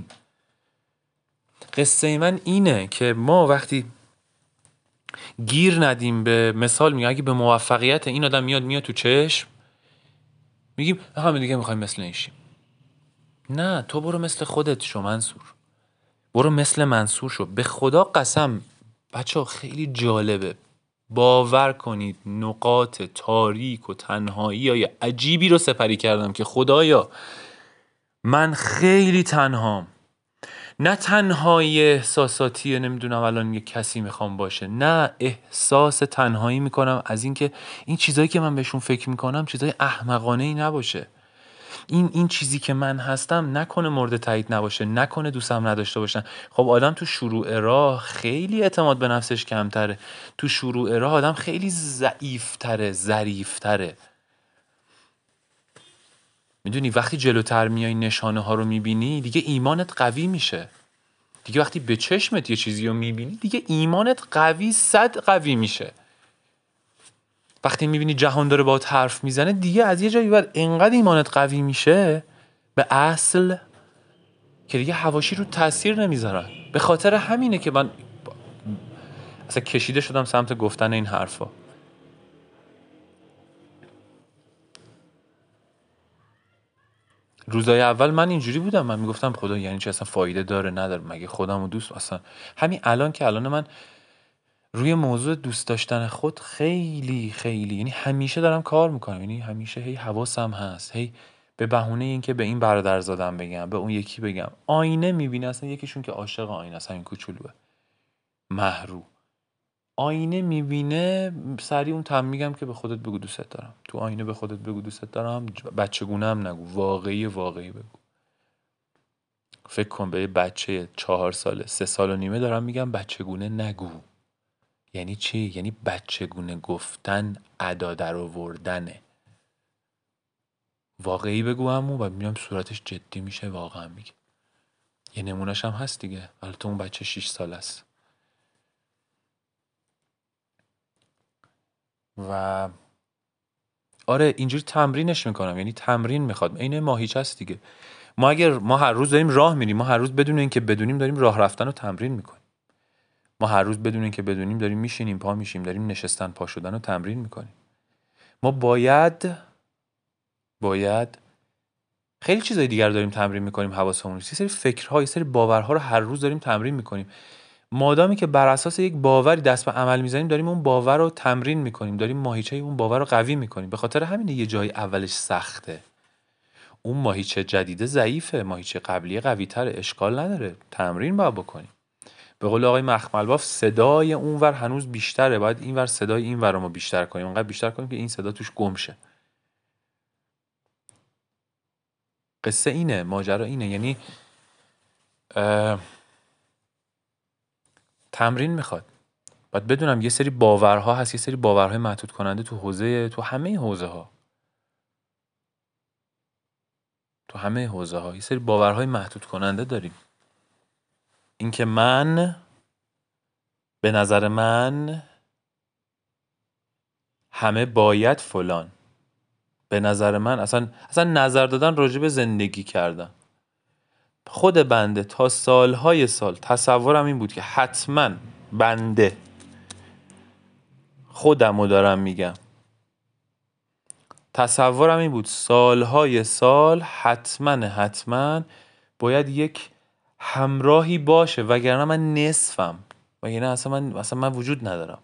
قصه من اینه که ما وقتی گیر ندیم به مثال، میگم اگه به موفقیت این آدم میاد تو چشم، میگیم همه دیگه میخوایم مثل این شیم. نه، تو برو مثل خودت شو منصور. برو مثل منصور شو. به خدا قسم بچه ها خیلی جالبه. باور کنید نقاط تاریک و تنهایی های عجیبی رو سپری کردم که خدایا من خیلی تنهام. نه تنهایی احساساتی نمیدونم الان یه کسی میخوام باشه، نه، احساس تنهایی میکنم از اینکه این چیزایی که من بهشون فکر میکنم چیزای احمقانه ای نباشه. این چیزی که من هستم نکنه مورد تایید نباشه، نکنه دوستم نداشته باشن. خب آدم تو شروع راه خیلی اعتماد به نفسش کمتره. تو شروع راه آدم خیلی ضعیفتره، ظریفتره. میدونی وقتی جلوتر میای نشانه ها رو میبینی دیگه ایمانت قوی میشه. دیگه وقتی به چشمت یه چیزی رو میبینی دیگه ایمانت قوی، 100 قوی میشه. وقتی میبینی جهان داره باهات حرف میزنه دیگه از یه جایی بعد انقدر ایمانت قوی میشه به اصل که دیگه حواشی رو تاثیر نمیذارن. به خاطر همینه که من اصلا کشیده شدم سمت گفتن این حرفا. روزای اول من اینجوری بودم، من میگفتم خدا یعنی چی، اصلا فایده داره نداره، مگه خودمو دوست اصلا. همین الان که الان من روی موضوع دوست داشتن خود خیلی یعنی همیشه دارم کار میکنم، یعنی همیشه هی حواسم هست، هی به بهونه این که به این برادرزادم بگم، به اون یکی بگم. آینه میبینه، اصلا یکیشون که عاشق آینه است، همین کوچولوه محرو، آینه میبینه سریع اون تم میگم که به خودت بگو دوست دارم. تو آینه به خودت بگو دوست دارم، بچگونه هم نگو، واقعی بگو. فکر کن به یه بچه 4 ساله 3 سال و نیمه دارم میگم بچگونه نگو. یعنی چی؟ یعنی بچگونه گفتن ادا در آوردنه. واقعی بگو همون و میام صورتش جدی میشه واقعا میگه. یه نمونهش هم هست دیگه، البته اون بچه 6 سال است. و آره اینجوری تمرینش میکنم، یعنی تمرین میخواد، عین ماهیچه است دیگه. ما هر روز داریم راه میریم، ما هر روز بدون اینکه بدونیم داریم راه رفتن رو تمرین میکنیم. ما هر روز بدون اینکه بدونیم داریم میشینیم پا میشیم، داریم نشستن پا شدن رو تمرین میکنیم. ما باید خیلی چیزای دیگر داریم تمرین میکنیم، حواسمون، یه سری فکرها، یه سری باورها رو هر روز داریم تمرین میکنیم. مادامی که بر اساس یک باوری دست به عمل میزنیم، داریم اون باور رو تمرین میکنیم، داریم ماهیچه اون باور رو قوی میکنیم. به خاطر همینه یه جای اولش سخته، اون ماهیچه جدیده ضعیفه، ماهیچه قبلی قوی تره، اشکال نداره، تمرین باید بکنیم. به قول آقای مخملباف صدای اونور هنوز بیشتره، باید اینور صدای اینور رو ما بیشتر کنیم، اونقدر بیشتر کنیم که این صدا توش گم شه. قصه اینه، ماجرا اینه. یعنی تمرین میخواد. باید بدونم یه سری باورها هست، یه سری باورهای محدود کننده تو همه حوزه ها یه سری باورهای محدود کننده داریم. اینکه به نظر من همه باید فلان، به نظر من اصلا نظر دادن راجع به زندگی کردن. خود بنده تا سالهای سال تصورم این بود که حتما بنده خودمو دارم میگم، تصورم این بود سالهای سال حتما باید یک همراهی باشه، وگرنه من نصفم، وگرنه اصلا من وجود ندارم.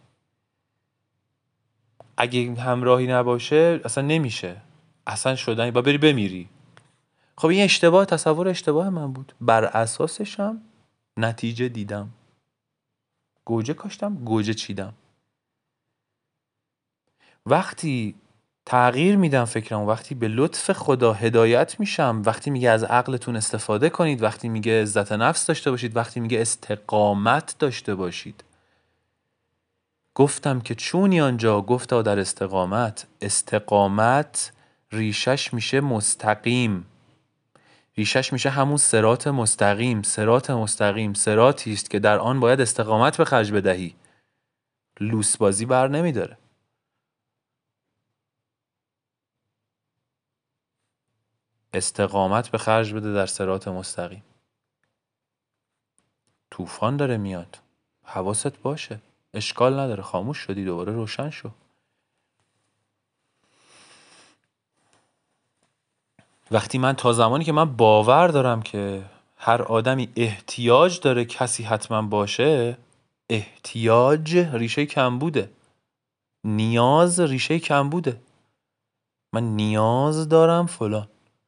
اگه همراهی نباشه اصلا نمیشه، اصلا شدنی با بری بمیری. خب این تصور اشتباه من بود. بر اساسشم نتیجه دیدم، گوجه کاشتم، گوجه چیدم. وقتی تغییر میدم فکرم، وقتی به لطف خدا هدایت میشم، وقتی میگه از عقلتون استفاده کنید، وقتی میگه عزت نفس داشته باشید، وقتی میگه استقامت داشته باشید، گفتم که چونی آنجا گفتا در استقامت ریشش میشه مستقیم، ریشش میشه همون صراط مستقیم. صراطی است که در آن باید استقامت به خرج بدهی، لوس بازی بر نمیداره. استقامت به خرج بده در صراط مستقیم. طوفان داره میاد، حواست باشه، اشکال نداره، خاموش شدی دوباره روشن شو. وقتی تا زمانی که من باور دارم که هر آدمی احتیاج داره کسی حتما باشه، احتیاج ریشه کمبوده، نیاز ریشه کمبوده. من نیاز دارم فلان.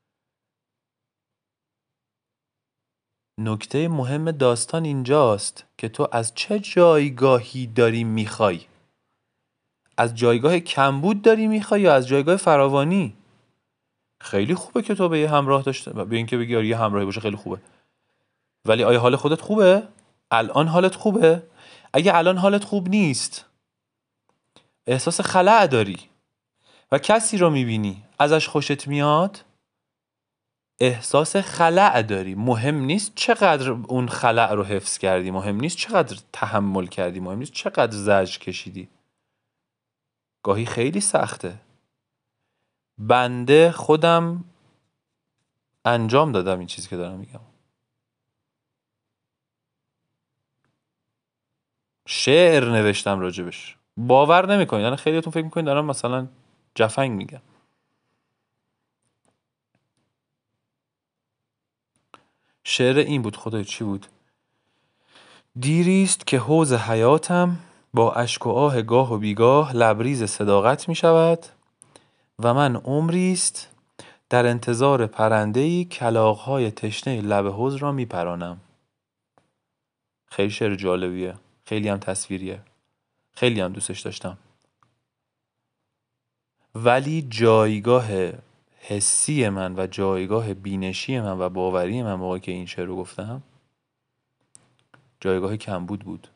نکته مهم داستان اینجاست که تو از چه جایگاهی داری میخوای. از جایگاه کمبود داری میخوای یا از جایگاه فراوانی؟ خیلی خوبه که تو به یه همراه داشته، به این که بگی یه همراهی باشه خیلی خوبه، ولی آیا حال خودت خوبه؟ الان حالت خوبه؟ اگه الان حالت خوب نیست، احساس خلأ داری و کسی رو میبینی ازش خوشت میاد، احساس خلأ داری. مهم نیست چقدر اون خلأ رو حفظ کردی، مهم نیست چقدر تحمل کردی، مهم نیست چقدر زجر کشیدی. گاهی خیلی سخته. بنده خودم انجام دادم این چیزی که دارم میگم. شعر نوشتم راجبش، باور نمیکنید. الان خیلیاتون فکر میکنید دارم مثلا جفنگ میگم. شعر این بود، خدای چی بود؟ دیریست که حوض حیاتم با اشک و آه گاه و بیگاه لبریز صداقت می شود و من عمریست در انتظار پرنده‌ای کلاغ‌های تشنه لب حوض را می پرانم. خیلی شعر جالبیه، خیلی هم تصویریه، خیلی هم دوستش داشتم. ولی جایگاه حسی من و جایگاه بینشی من و باوری من موقعی که این شعر رو گفتم جایگاه کمبود بود.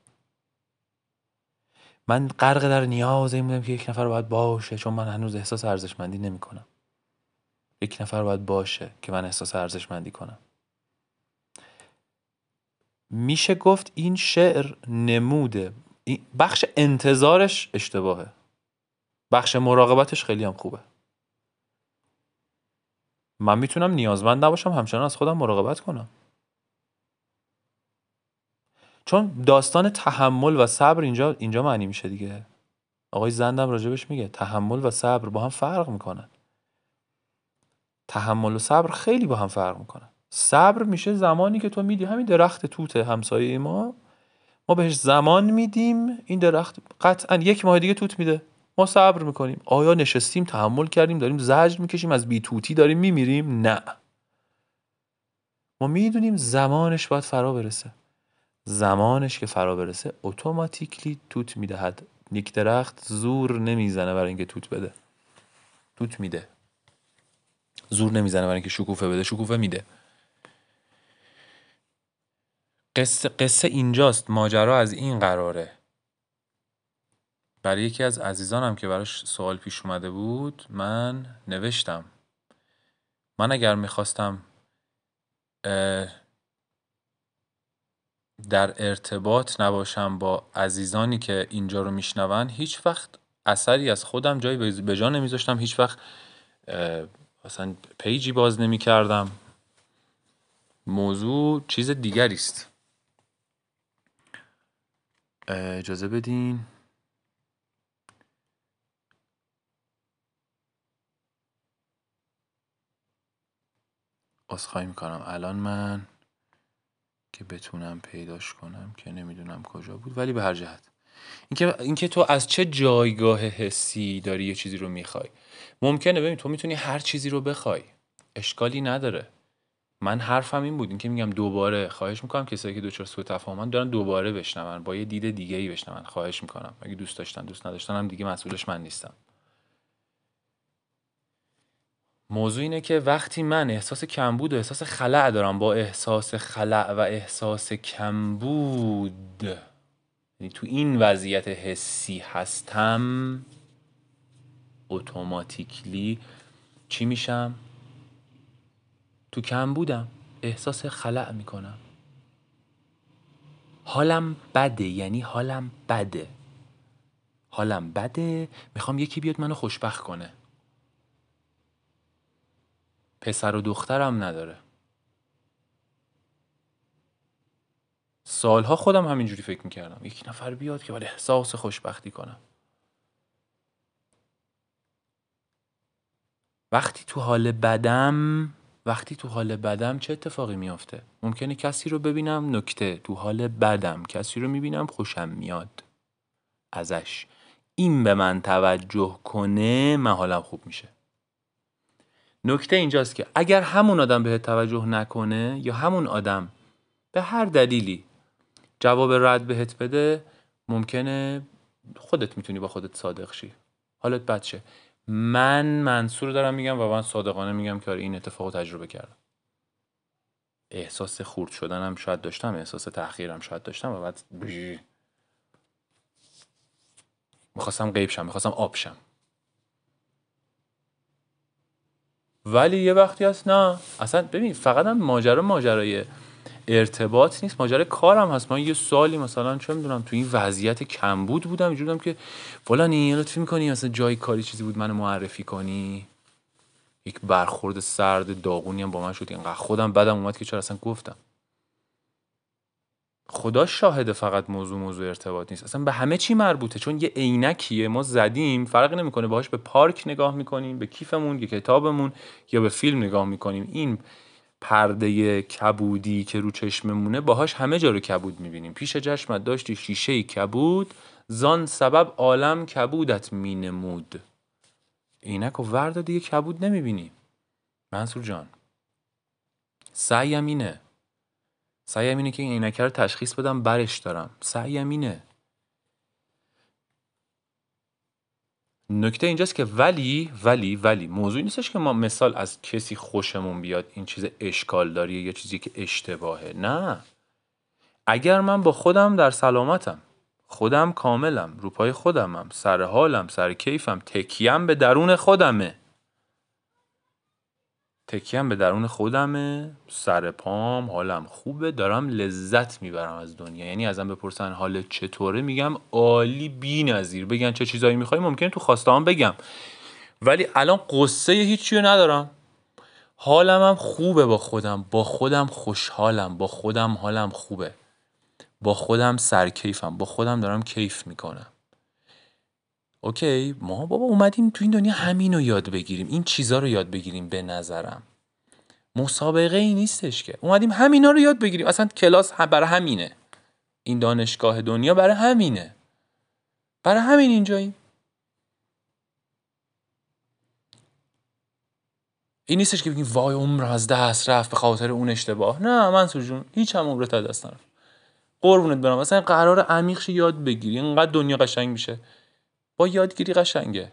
من غرق در نیاز این بودم که یک نفر باید باشه، چون من هنوز احساس ارزشمندی نمی کنم. یک نفر باید باشه که من احساس ارزشمندی کنم. میشه گفت این شعر نموده. بخش انتظارش اشتباهه، بخش مراقبتش خیلی هم خوبه. من میتونم نیازمند نباشم، همچنان از خودم مراقبت کنم. چون داستان تحمل و صبر اینجا معنی میشه دیگه. آقای زندم راجبش میگه تحمل و صبر با هم فرق میکنن. تحمل و صبر خیلی با هم فرق میکنن. صبر میشه زمانی که تو میدی همین درخت توت همسایه ما ما بهش زمان میدیم، این درخت قطعا 1 ماه دیگه توت میده، ما صبر میکنیم. آیا نشستیم تحمل کردیم داریم زجر میکشیم از بی توتی داریم میمیریم؟ نه، ما میدونیم زمانش باید فرا برسه. زمانش که فرا برسه اتوماتیکلی توت میدهد. یک درخت زور نمیزنه برای اینکه توت بده، توت میده. زور نمیزنه برای اینکه شکوفه بده، شکوفه میده. قصه اینجاست، ماجرا از این قراره. برای یکی از عزیزانم که براش سوال پیش اومده بود من نوشتم، من اگر میخواستم در ارتباط نباشم با عزیزانی که اینجا رو میشنون، هیچ وقت اثری از خودم جایی به جا نمیذاشتم، هیچ وقت مثلا پیجی باز نمی کردم. موضوع چیز دیگری است. اجازه بدین عذرخواهی میکنم الان من که بتونم پیداش کنم که نمیدونم کجا بود، ولی به هر جهت اینکه تو از چه جایگاه حسی داری یه چیزی رو میخوای. ممکنه ببین تو میتونی هر چیزی رو بخوای، اشکالی نداره. من حرفم این بود، اینکه میگم دوباره خواهش میکنم کسایی که دچار سوء تفاهمن دارن دوباره بشنون، با یه دید دیگه‌ای بشنون. خواهش میکنم اگه دوست داشتن، دوست نداشتن هم دیگه مسئولش من نیستم. موضوع اینه که وقتی من احساس کمبود و احساس خلأ دارم، با احساس خلأ و احساس کمبود، یعنی تو این وضعیت حسی هستم، اتوماتیکلی چی میشم؟ تو کمبودم، احساس خلأ میکنم، حالم بده. یعنی حالم بده، میخوام یکی بیاد منو خوشبخت کنه. پسر و دخترم نداره. سالها خودم همینجوری فکر میکردم، یک نفر بیاد که باید احساس خوشبختی کنم. وقتی تو حال بدم چه اتفاقی میافته؟ ممکنه کسی رو ببینم، نکته، تو حال بدم کسی رو میبینم خوشم میاد ازش، این به من توجه کنه، من حالم خوب میشه. نکته اینجاست که اگر همون آدم بهت توجه نکنه، یا همون آدم به هر دلیلی جواب رد بهت بده، ممکنه خودت میتونی با خودت صادق شی، حالت بد شه. من منصور دارم میگم و من صادقانه میگم که این اتفاقو تجربه کردم. احساس خورد شدنم شاید داشتم، احساس تحقیرم شاید داشتم، و بعد میخواستم غیب شم، میخواستم آب شم. ولی یه وقتی هست نه، اصلا ببین فقط هم ماجرای ارتباط نیست، ماجرای کارم هست. من یه سالی مثلا چه میدونم تو این وضعیت کمبود بودم، اینجوری بودم که فلانی لطفی میکنی مثلا جای کاری چیزی بود منو معرفی کنی. یک برخورد سرد داغونی هم با من شد، اینقدر خودم بدم اومد که چرا اصلا گفتم. خدا شاهده، فقط موضوع ارتباط نیست، اصلا به همه چی مربوطه. چون یه عینکیه ما زدیم، فرق نمیکنه باهاش به پارک نگاه میکنیم، به کیفمون، یا کتابمون، یا به فیلم نگاه میکنیم. این پرده کبودی که رو چشممونه، باهاش همه جا رو کبود میبینیم. پیش چشمت داشتی شیشه کبود، زان سبب عالم کبودت مینمود. عینک و ورد دیگه کبود نمیبینی. منصور جان، سعیم اینه که این عینکه رو تشخیص بدم برش دارم. سعیم اینه. نکته اینجاست که ولی موضوع نیستش که ما مثال از کسی خوشمون بیاد این چیز اشکال داریه یا چیزی که اشتباهه. نه، اگر من با خودم در سلامتم، خودم کاملم، رو پای خودمم، سر حالم، سر کیفم، تکیم به درون خودمه، سر پام، حالم خوبه، دارم لذت میبرم از دنیا. یعنی ازم بپرسن حالت چطوره، میگم عالی بی‌نظیر. بگن چه چیزایی میخوای، ممکنه تو خواسته‌ام بگم، ولی الان قصه هیچی رو ندارم. حالم هم خوبه، با خودم خوشحالم، با خودم حالم خوبه، با خودم سرکیفم، با خودم دارم کیف میکنم. اوکی، ما بابا اومدیم تو این دنیا همین رو یاد بگیریم، این چیزا رو یاد بگیریم. به نظرم مسابقه ای نیستش که، اومدیم همینا رو یاد بگیریم. اصلا کلاس برای همینه. این دانشگاه دنیا برای همینه، برای همین اینجاییم. این نیستش که بگیم وای عمر از دست رفت به خاطر اون اشتباه. نه منصور جون، هیچ هم عمرت از دست نرفت. قربونت برم. مثلا قرار عمیق شه یاد بگیری. اینقدر دنیا قشنگ میشه با یادگیری. قشنگه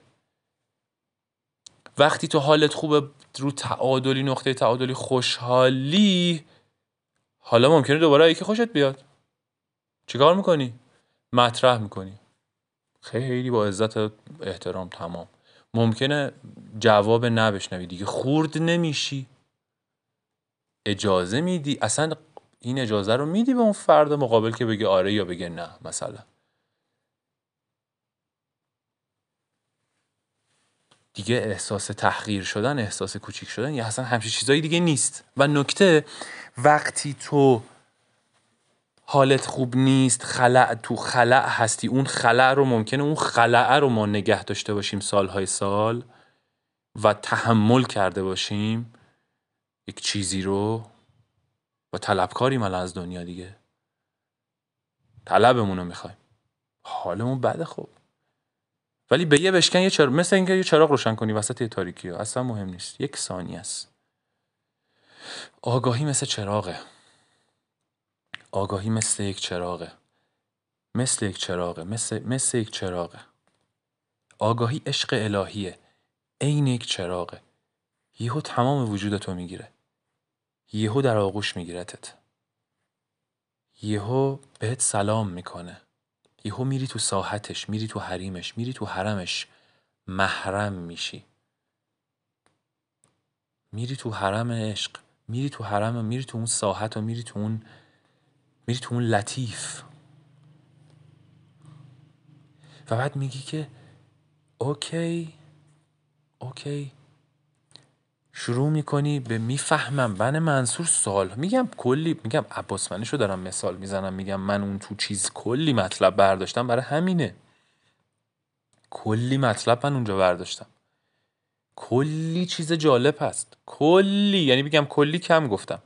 وقتی تو حالت خوبه، رو تعادلی، نقطه تعادلی خوشحالی، حالا ممکنه دوباره یکی خوشت بیاد. چیکار میکنی؟ مطرح میکنی. خیلی با عزت احترام تمام. ممکنه جواب نبشنوی دیگه، خورد نمیشی، اجازه میدی. اصلا این اجازه رو میدی به اون فرد مقابل که بگه آره یا بگه نه. مثلا دیگه احساس تحقیر شدن، احساس کوچیک شدن یا اصلا همچین چیزایی دیگه نیست. و نکته، وقتی تو حالت خوب نیست، تو خلأ هستی، اون خلأ رو ممکنه اون خلأ رو ما نگه داشته باشیم سالهای سال و تحمل کرده باشیم یک چیزی رو و طلبکاریم الان از دنیا دیگه. طلبمون رو میخوایم، حالمون بده. خب ولی به یه بشکن یه چراغ، مثل اینکه یه چراغ روشن کنی وسط یه تاریکی ها. اصلا مهم نیست، یک ثانیه است. آگاهی مثل چراغه. آگاهی مثل یک چراغه. مثل یک چراغه. مثل یک چراغه. آگاهی عشق الهیه. عین یک چراغه. یهو تمام وجودتو میگیره. یهو در آغوش میگیرتت. یهو بهت سلام میکنه. یهو میری تو ساحتش، میری تو حریمش، میری تو حرمش، محرم میشی. میری تو حرم عشق، میری تو حرم، میری تو اون ساحت و میری تو اون لطیف. و بعد میگی که اوکی. شروع میکنی به میفهمم. من منصور سال میگم عباس منشو دارم مثال میزنم. میگم من اون تو چیز کلی مطلب برداشتم، برای همینه. کلی مطلب من اونجا برداشتم. کلی چیز جالب هست. کلی، یعنی میگم کلی کم گفتم.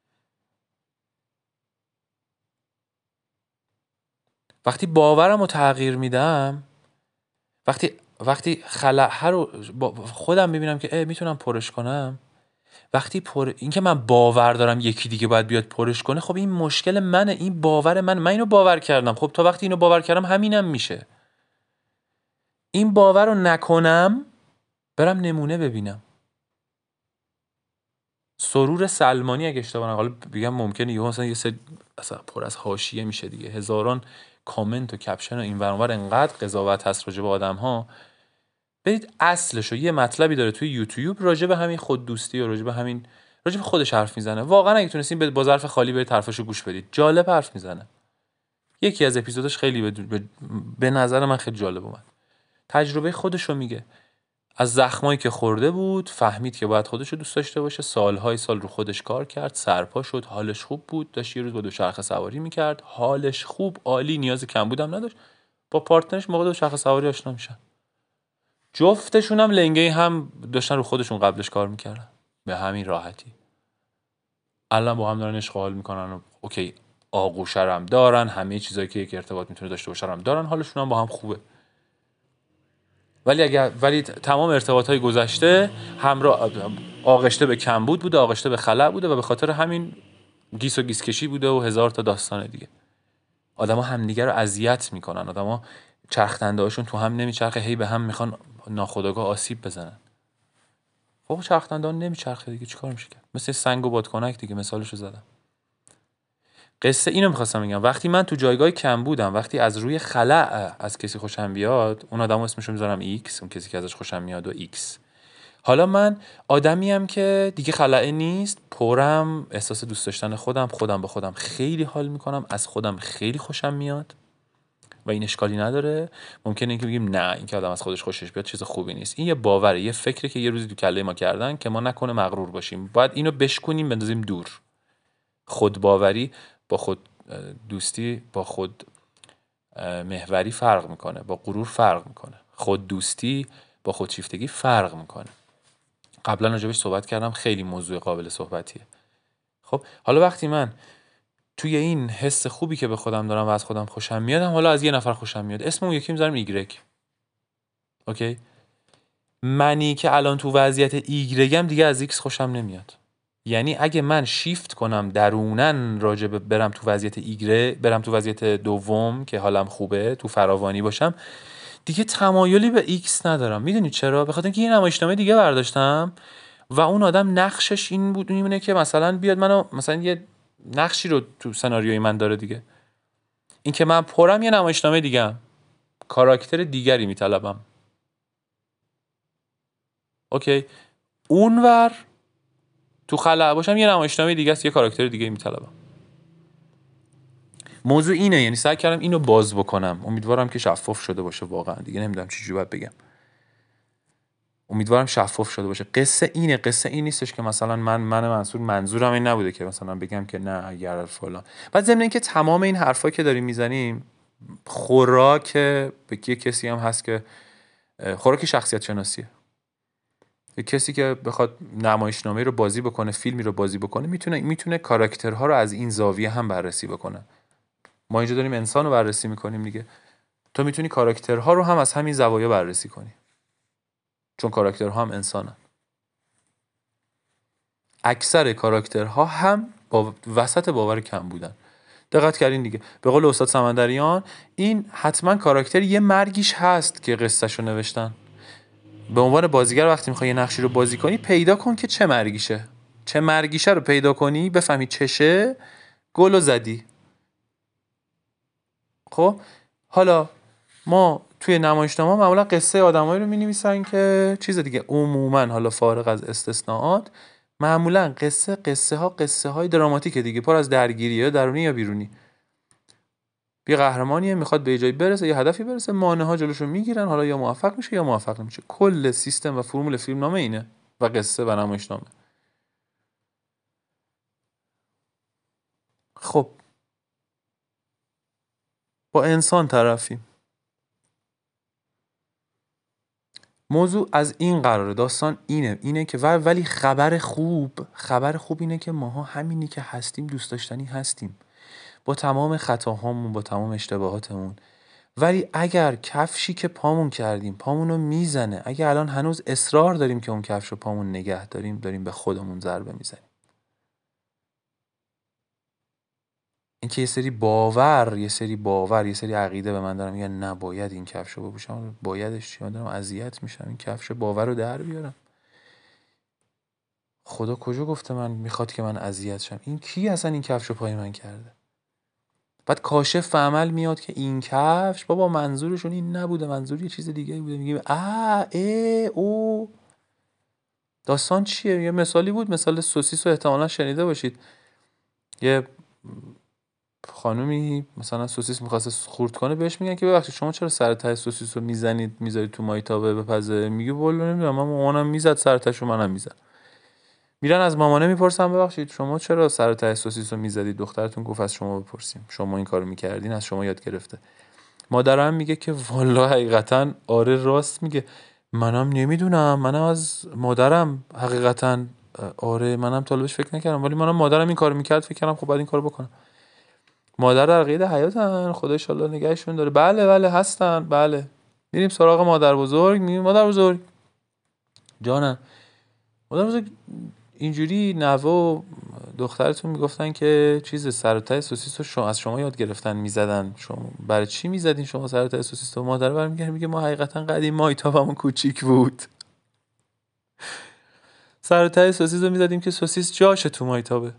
وقتی باورم رو تغییر میدم، وقتی خلأ رو خودم میبینم که میتونم پرش کنم. وقتی این که من باور دارم یکی دیگه باید بیاد پرش کنه، خب این مشکل منه، این باور من اینو باور کردم. خب تا وقتی اینو باور کردم همینم میشه. این باور رو نکنم، برم نمونه ببینم. سرور سلمانی اگه اشتباه نکنم، حالا بگم ممکنه یهو مثلا یه سری اصلا پر از حاشیه میشه دیگه، هزاران کامنت و کپشن و این ور اون ور، انقدر قضاوت هست راجع به آدم‌ها. برید اصلشو، یه مطلبی داره توی یوتیوب راجع به همین خود دوستی و راجع به خودش حرف میزنه. واقعا اگه تونستین با ظرف خالی برید حرفشو گوش بدید، جالب حرف میزنه. یکی از اپیزوداش خیلی به نظر من خیلی جالب اومد. تجربه خودشو میگه. از زخمایی که خورده بود فهمید که باید خودشو دوست داشته باشه. سالهای سال رو خودش کار کرد، سرپا شد، حالش خوب بود، داشت یه روز با دوچرخه سواری میکرد، حالش خوب، عالی، نیاز کمبود هم نداشت. با پارتنرش موقع دوچرخه سواری آشنا میشن. جفتشون هم لنگه هم داشتن رو خودشون قبلش کار میکردن به همین راحتی. الان با هم دارن عشق و حال میکنن و اوکی، آغوش هم دارن، همه چیزایی که یک ارتباط میتونه داشته باشه هم دارن، حالشون هم با هم خوبه. ولی تمام ارتباطهای گذشته همراه آغشته به کمبود بوده، آغشته به خلأ بوده و به خاطر همین گیس و گیس کشی بوده و هزار تا داستان دیگه. آدما همدیگه رو اذیت میکنن. آدما چرخ دنده هاشون تو هم نمیچرخه، هی به هم میخوان ناخودآگاه آسیب بزنن. خب چرخ دنده ها نمیچرخه دیگه، چیکار میشه کرد؟ مثل سنگ و بادکنک دیگه، مثالشو زدم. قصه اینو میخواستم بگم. وقتی من تو جایگاه کم بودم، وقتی از روی خلأ از کسی خوشم بیاد، اون آدمو اسمشو میذارم ایکس، اون کسی که ازش خوشم میاد و ایکس. حالا من آدمیم که دیگه خلأ نیست، پرم احساس دوست داشتن خودم با خودم خیلی حال میکنم، از خودم خیلی خوشم میاد و این اشکالی نداره. ممکنه اینکه بگیم نه، این که آدم از خودش خوشش بیاد چیز خوبی نیست. این یه باوره، یه فکره که یه روزی تو کله ما کردن که ما نکنه مغرور باشیم. باید اینو بشکنیم، بندازیم دور. خود باوری با خود دوستی، با خود محوری فرق میکنه، با غرور فرق میکنه. خود دوستی با خود شیفتگی فرق میکنه. قبلا راجبش صحبت کردم، خیلی موضوع قابل صحبتیه. خب حالا وقتی من توی این حس خوبی که به خودم دارم و از خودم خوشم میادم، حالا از یه نفر خوشم میاد، اسم اون یکی میذارم ایگرگ. اوکی؟ منی که الان تو وضعیت ایگرگم دیگه از ایکس خوشم نمیاد. یعنی اگه من شیفت کنم درونن راجب برم تو وضعیت ایگره، برم تو وضعیت دوم که حالم خوبه، تو فراوانی باشم، دیگه تمایلی به ایکس ندارم. میدونی چرا؟ بخاطر اینکه یه نمایشنامه دیگه برداشتم و اون آدم نقشش این بود، میمونه که مثلا بیاد منو، مثلا یه نقشی رو تو سناریوی من داره دیگه، این که من پرم یه نمایشنامه دیگه، کاراکتر دیگری میطلبم. اوکی؟ اونور تو خلأ باشم یه نمایشنامه دیگه است، یه کاراکتر دیگه میطلبم. موضوع اینه، یعنی سعی کردم اینو باز بکنم. امیدوارم که شفاف شده باشه واقعا. دیگه نمیدونم چه جوری باید بگم. امیدوارم شفاف شده باشه. قصه اینه، قصه این نیستش که مثلا من منظورم این نبوده که مثلا بگم که نه اگر فلان. بعد ضمن اینکه تمام این حرفا که داریم میزنیم خوراک به کسی هم هست که خوراک شخصیت شناسیه. کسی که بخواد نمایشنامه رو بازی بکنه، فیلمی رو بازی بکنه، میتونه کاراکترها رو از این زاویه هم بررسی بکنه. ما اینجا داریم انسان رو بررسی میکنیم دیگه، تو میتونی کاراکترها رو هم از همین زوایا بررسی کنی، چون کاراکترها هم انسانن. اکثر کاراکترها هم وسط باور کم بودن. دقت کردین دیگه، به قول استاد سمندریان، این حتما کاراکتر یه مرگیش هست که قصه‌شو نوشتن. به عنوان بازیگر وقتی میخوای یه نقشی رو بازی کنی، پیدا کن که چه مرگیشه رو پیدا کنی، بفهمی چشه، گلو زدی. خب حالا ما توی نمایشنامه معمولا قصه آدمایی رو می‌نویسن که چیز دیگه، عموما حالا فارغ از استثناءات، معمولا قصه های دراماتیک دیگه، پر از درگیری یا درونی یا بیرونی. یه قهرمانیه میخواد به جایی برسه، یه هدفی برسه، مانع‌ها جلوشو میگیرن، حالا یا موفق میشه یا موفق نمیشه. کل سیستم و فرمول فیلمنامه اینه و قصه و نمایشنامه. خب با انسان طرفیم. موضوع از این قراره، داستان اینه که ولی خبر خوب اینه که ماها همینی که هستیم، دوست داشتنی هستیم، با تمام خطاهامون، با تمام اشتباهاتمون. ولی اگر کفشی که پامون کردیم پامونو میزنه، اگر الان هنوز اصرار داریم که اون کفشو پامون نگه داریم به خودمون ضربه میزنیم. اینکه یه سری باور، یه سری عقیده به من دارم میگن نه باید این کفشو بپوشم، بایدش چی، من دارم اذیت میشم، این کفش باور رو در بیارم. خدا کجا گفته من میخواد که من اذیت شم؟ این کی اصلا این کفشو پای من کرده؟ بعد کاشف عمل میاد که این کفش بابا منظورشون این نبوده، منظور یه چیز دیگه بوده. میگه او داستان چیه؟ یه مثالی بود، مثال سوسیس رو احتمالاً شنیده باشید. یه خانومی مثلا سوسیس می‌خواسته خورد کنه، بهش میگن که ببخشید شما چرا سر ته سوسیس رو میزنید میذارید تو مایتابه بپزه؟ میگه والا نمیدونم، من مامانم میزد سر تهشو، منم میزدم. میرن از مامانه میپرسن ببخشید شما چرا سر ته سوسیس رو میزدید؟ دخترتون گفت از شما بپرسیم، شما این کارو میکردین، از شما یاد گرفته. مادرم میگه که والا حقیقتا آره راست میگه، منم نمیدونم، منم از مادرم حقیقتا آره منم طالبش فکر نکردم، ولی منم مادرم این کارو میکرد فکر کردم خب بعد این کارو بکنم. مادر در قید حیاتن، خدا ان شاءالله نگهشون داره. بله هستن، بله. میریم سراغ مادر بزرگ، میگیم مادر بزرگ جانم، مادر بزرگ اینجوری نوه و دخترتون میگفتن که چیز سر ته سوسیس رو شما از شما یاد گرفتن میزدن، شما برای چی میزدین شما سر ته سوسیس رو؟ مادر برمیگره میگه ما حقیقتا قدیم مایتابمون کوچیک بود، سر ته سوسیس رو میزدیم که سوسیس جاشه تو مایتابه.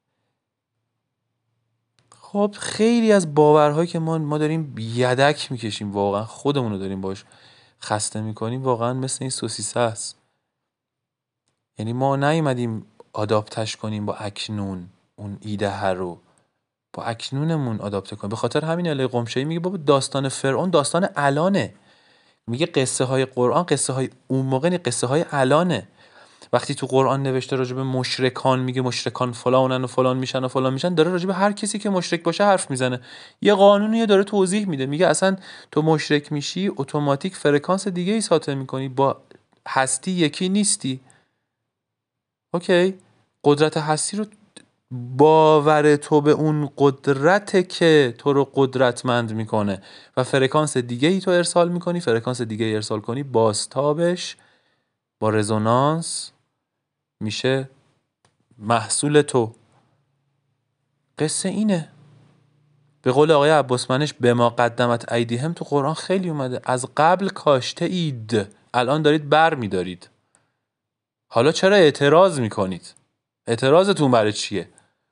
خب خیلی از باورهایی که ما داریم یدک میکشیم، واقعا خودمون رو داریم باش خسته میکنیم، واقعا مثل این سوسیسه است. یعنی ما نیومدیم آداپتش کنیم با اکنون، اون ایده رو با اکنونمون آداپته کنیم. به خاطر همین علی قمشه‌ای میگه بابا داستان فرعون داستان الانه. میگه قصه های قرآن قصه های اون موقع نی، قصه های الانه. وقتی تو قرآن نوشته راجع به مشرکان، میگه مشرکان فلانن و فلان میشن و فلان میشن، داره راجع به هر کسی که مشرک باشه حرف میزنه. یه قانونیه داره توضیح میده، میگه اصلا تو مشرک میشی اتوماتیک فرکانس دیگه ای ساطع میکنی، با هستی یکی نیستی. اوکی، قدرت هستی رو باور تو به اون قدرته که تو رو قدرتمند میکنه و فرکانس دیگه ای تو ارسال میکنی، فرکانس دیگه ای ارسال کنی، بازتابش با رزونانس میشه محصول تو. قصه اینه. به قول آقای عباس منش به ما قدمت ایدیهم تو قرآن خیلی اومده. از قبل کاشته اید، الان دارید بر میدارید. حالا چرا اعتراض میکنید؟ اعتراضتون برای چیه؟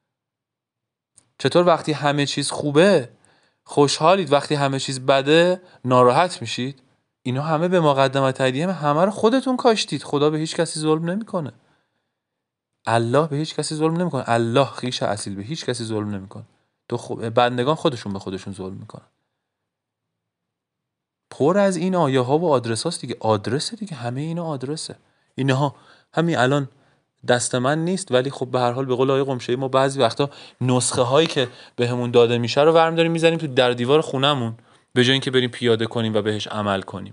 چطور وقتی همه چیز خوبه خوشحالید، وقتی همه چیز بده ناراحت میشید؟ اینا همه به ما قدمت ایدیهم، همه رو خودتون کاشتید. خدا به هیچ کسی ظلم نمیکنه. الله به هیچ کسی ظلم نمیکنه. الله خویش اصیل به هیچ کسی ظلم نمیکنه. بندگان خودشون به خودشون ظلم میکنن. پر از این آیه ها و آدرس هاست دیگه. آدرسه دیگه، همه اینا آدرسه. اینها همین الان دست من نیست، ولی خب به هر حال به قول آقای قمشه‌ای ما بعضی وقتا نسخه هایی که بهمون داده میشه رو برمی داریم میزنیم تو در دیوار خونمون به جای اینکه بریم پیاده کنیم و بهش عمل کنیم.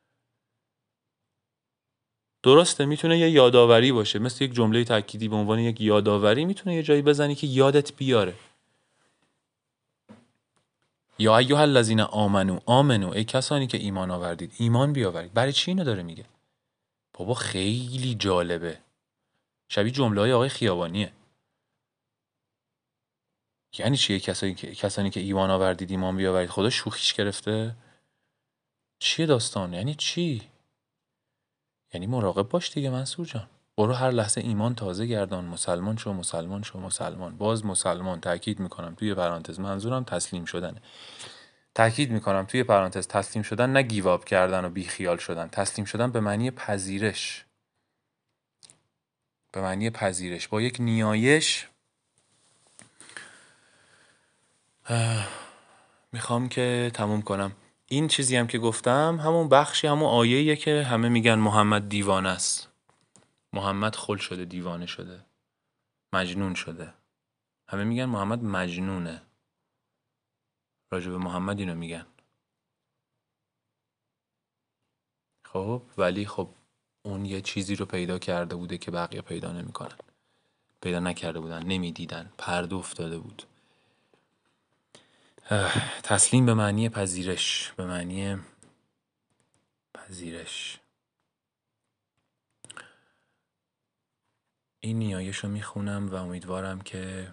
درسته، میتونه یه یاداوری باشه، مثل یک جمله تأکیدی به عنوان یک یاداوری میتونه یه جایی بزنی که یادت بیاره. یا ایها الذین آمنو، ای کسانی که ایمان آوردید ایمان بیاورید. برای چی اینو داره میگه؟ بابا خیلی جالبه. شبیه جمله های آقای خیابانیه. یعنی چیه کسانی که ایمان آوردید ایمان بیاورید؟ خدا شوخیش گرفته؟ چیه داستان؟ یعنی چی؟ یعنی مراقب باش دیگه منصور جان. برو هر لحظه ایمان تازه گردان. مسلمان شو، مسلمان شو، مسلمان. باز مسلمان. تأکید میکنم توی پرانتز منظورم تسلیم شدنه. تأکید میکنم توی پرانتز تسلیم شدن نه گیواب کردن و بیخیال شدن. تسلیم شدن به معنی پذیرش. به معنی پذیرش با یک نیایش. میخوام که تموم کنم. این چیزی هم که گفتم همون بخشی، همون آیه‌ایه که همه میگن محمد دیوانه است. محمد خل شده، دیوانه شده، مجنون شده. همه میگن محمد مجنونه. راجع به محمد اینو میگن. خب ولی خب اون یه چیزی رو پیدا کرده بوده که بقیه پیدا نمیکنن. پیدا نکرده بودن، نمیدیدن، پرده افتاده بود. تسلیم به معنی پذیرش. به معنی پذیرش. این نیایش رو میخونم و امیدوارم که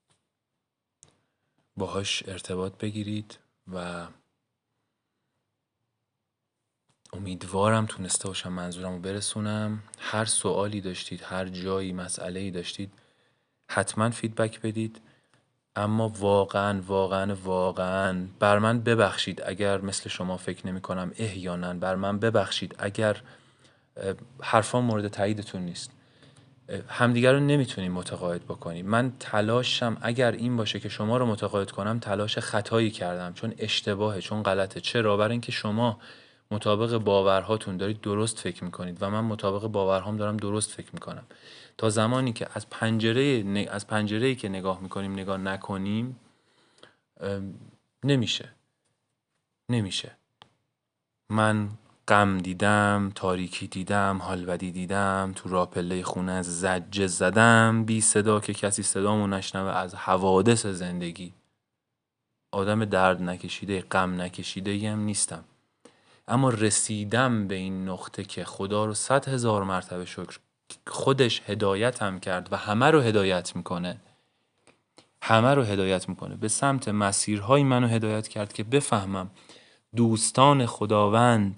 باهاش ارتباط بگیرید و امیدوارم تونسته باشم منظورم رو برسونم. هر سوالی داشتید، هر جایی مسئله‌ای داشتید، حتما فیدبک بدید. اما واقعا بر من ببخشید اگر مثل شما فکر نمی کنم احیانا. بر من ببخشید اگر حرفان مورد تاییدتون نیست. همدیگر رو نمیتونیم متقاعد بکنیم. من تلاشم اگر این باشه که شما رو متقاعد کنم تلاش خطایی کردم، چون اشتباهه، چون غلطه. چرا؟ برای اینکه شما مطابق باورهاتون دارید درست فکر میکنید و من مطابق باورهام دارم درست فکر میکنم. تا زمانی که از پنجره‌ای که نگاه میکنیم نگاه نکنیم نمیشه. من غم دیدم، تاریکی دیدم، حال بدی دیدم، تو راه پله خونه زجه زدم بی صدا که کسی صدامو نشنوه از حوادث زندگی. آدم درد نکشیده، غم نکشیده هم نیستم. اما رسیدم به این نقطه که خدا رو 100,000 مرتبه شکر خودش هدایتم کرد و همه رو هدایت میکنه به سمت مسیرهای منو هدایت کرد که بفهمم دوستان خداوند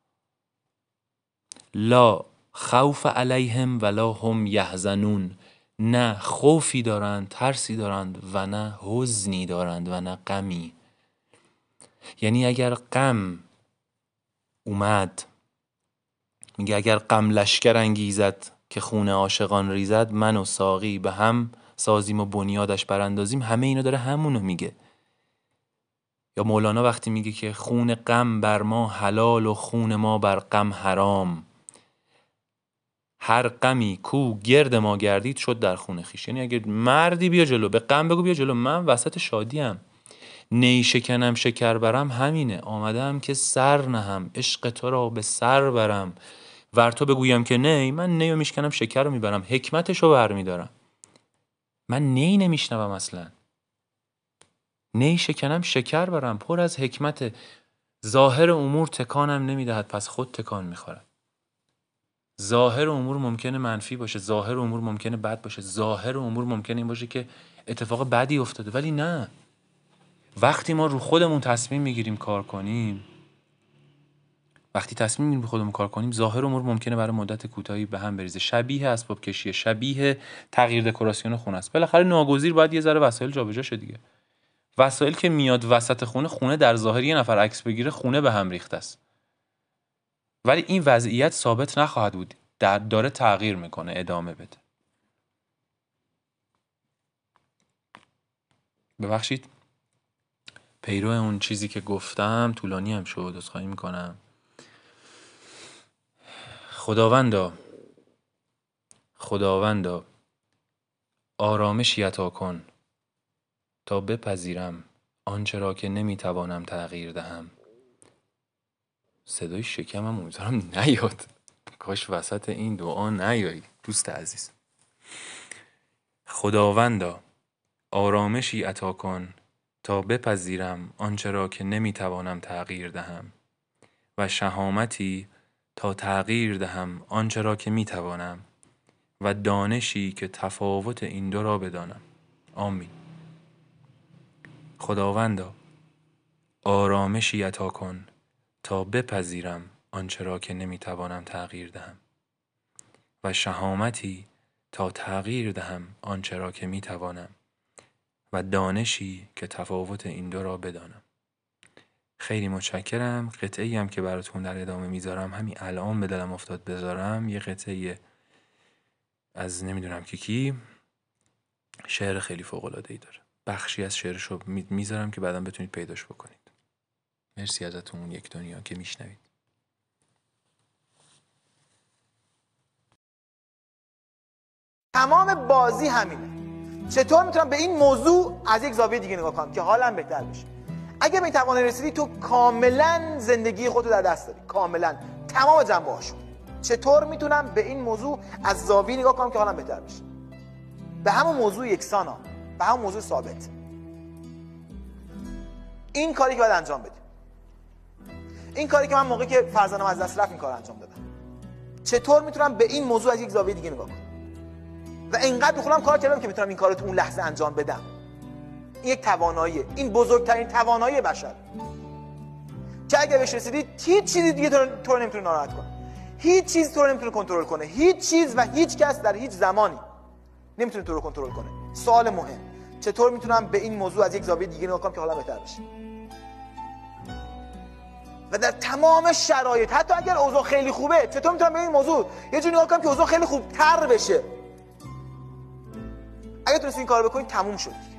لا خوف علیهم ولا هم یحزنون، نه خوفی دارند، ترسی دارند و نه حزنی دارند و نه غمی. یعنی اگر غم اومد، میگه اگر غم لشکر انگیزد که خون عاشقان ریزد، من و ساقی به هم سازیم و بنیادش براندازیم. همه اینا داره همونو میگه. یا مولانا وقتی میگه که خون غم بر ما حلال و خون ما بر غم حرام، هر غمی کو گرد ما گردید شد در خون خویش. یعنی اگه مردی بیا جلو، به غم بگو بیا جلو، من وسط شادیم. نی شکنم شکر برم، همینه. آمدم که سر نهم، عشق تو را به سر برم. ور تو بگویم که نی، من نیو میشکنم شکر رو میبرم، حکمتش رو برمیدارم. من نی نمیشنوم اصلا. نی شکنم شکر برم، پر از حکمت. ظاهر امور تکانم نمیدهد، پس خود تکان میخورد. ظاهر امور ممکنه منفی باشه، ظاهر امور ممکنه بد باشه، ظاهر امور ممکنه این باشه که اتفاق بدی افتاده، ولی نه. وقتی ما رو خودمون تصمیم میگیریم کار کنیم، وقتی تصمیم میگیریم خودمون کار کنیم، ظاهر امور ممکنه برای مدت کوتاهی به هم بریزه. شبیه اسباب کشیه، شبیه تغییر دکوراسیون خونه است. بالاخره ناگزیر باید یه ذره وسایل جابجا شه دیگه. وسایل که میاد وسط خونه در ظاهر یه نفر عکس بگیره خونه به هم ریخته است. ولی این وضعیت ثابت نخواهد بود، داره تغییر میکنه، ادامه بده. ببخشید پیرو اون چیزی که گفتم طولانی هم شد، عذرخواهی میکنم. خداوندا آرامشی عطا کن تا بپذیرم آنچه را که نمیتوانم تغییر دهم. صدای شکمم امیدوارم نیاد، کاش وسط این دعا نیایی دوست عزیز. خداوندا آرامشی عطا کن تا بپذیرم آنچه را که نمیتوانم تغییر دهم و شهامتی تا تغییر دهم آنچه را که میتوانم و دانشی که تفاوت این دو را بدانم. آمین. خداوندا آرامشی عطا کن تا بپذیرم آنچه را که نمیتوانم تغییر دهم و شهامتی تا تغییر دهم آنچه را که میتوانم و دانشی که تفاوت این دو را بدانم. خیلی متشکرم. قطعه‌ای هم که براتون در ادامه میذارم همین الان به دلم افتاد بذارم، یه قطعه از نمیدونم کی شعر خیلی فوق‌العاده‌ای داره. بخشی از شعرش رو میذارم که بعداً بتونید پیداش بکنید. مرسی ازتون یک دنیا که میشنوید. تمام بازی همینه. چطور میتونم به این موضوع از یک زاویه دیگه نگاه کنم که حالم بهتر بشه؟ اگه به این توانایی رسیدی تو کاملا زندگی خودتو در دست داری، کاملا تمام جنبه‌هاشو. چطور میتونم به این موضوع از زاویه نگاه کنم که حالم بهتر بشه؟ به همون موضوع یکسانا، به همون موضوع ثابت. این کاری که باید انجام بدیم، این کاری که من موقعی که فرزندم از دست رفت این کار انجام دادم. چطور میتونم به این موضوع از یک زاویه دیگه نگاه کنم و اینقدر خودم کار کردم که میتونم این کارو تو اون لحظه انجام بدم. این یک تواناییه، این بزرگترین توانایی بشر که اگه بهش رسیدی هیچ چیزی دیگه تو رو نمیتونه ناراحت کنه، هیچ چیز تو رو نمیتونه کنترل کنه، هیچ چیز و هیچ کس در هیچ زمانی نمیتونه تو رو کنترل کنه. سوال مهم، چطور میتونم به این موضوع از یک زاویه دیگه نگاه کنم که حالا بهتر بشه؟ و در تمام شرایط، حتی اگر اوضاع خیلی خوبه، چطور میتونم به این موضوع یه جوری نگاه کنم که اوضاع خیلی خوبتر بشه؟ اگه تونستی این کارو بکنید تموم شد.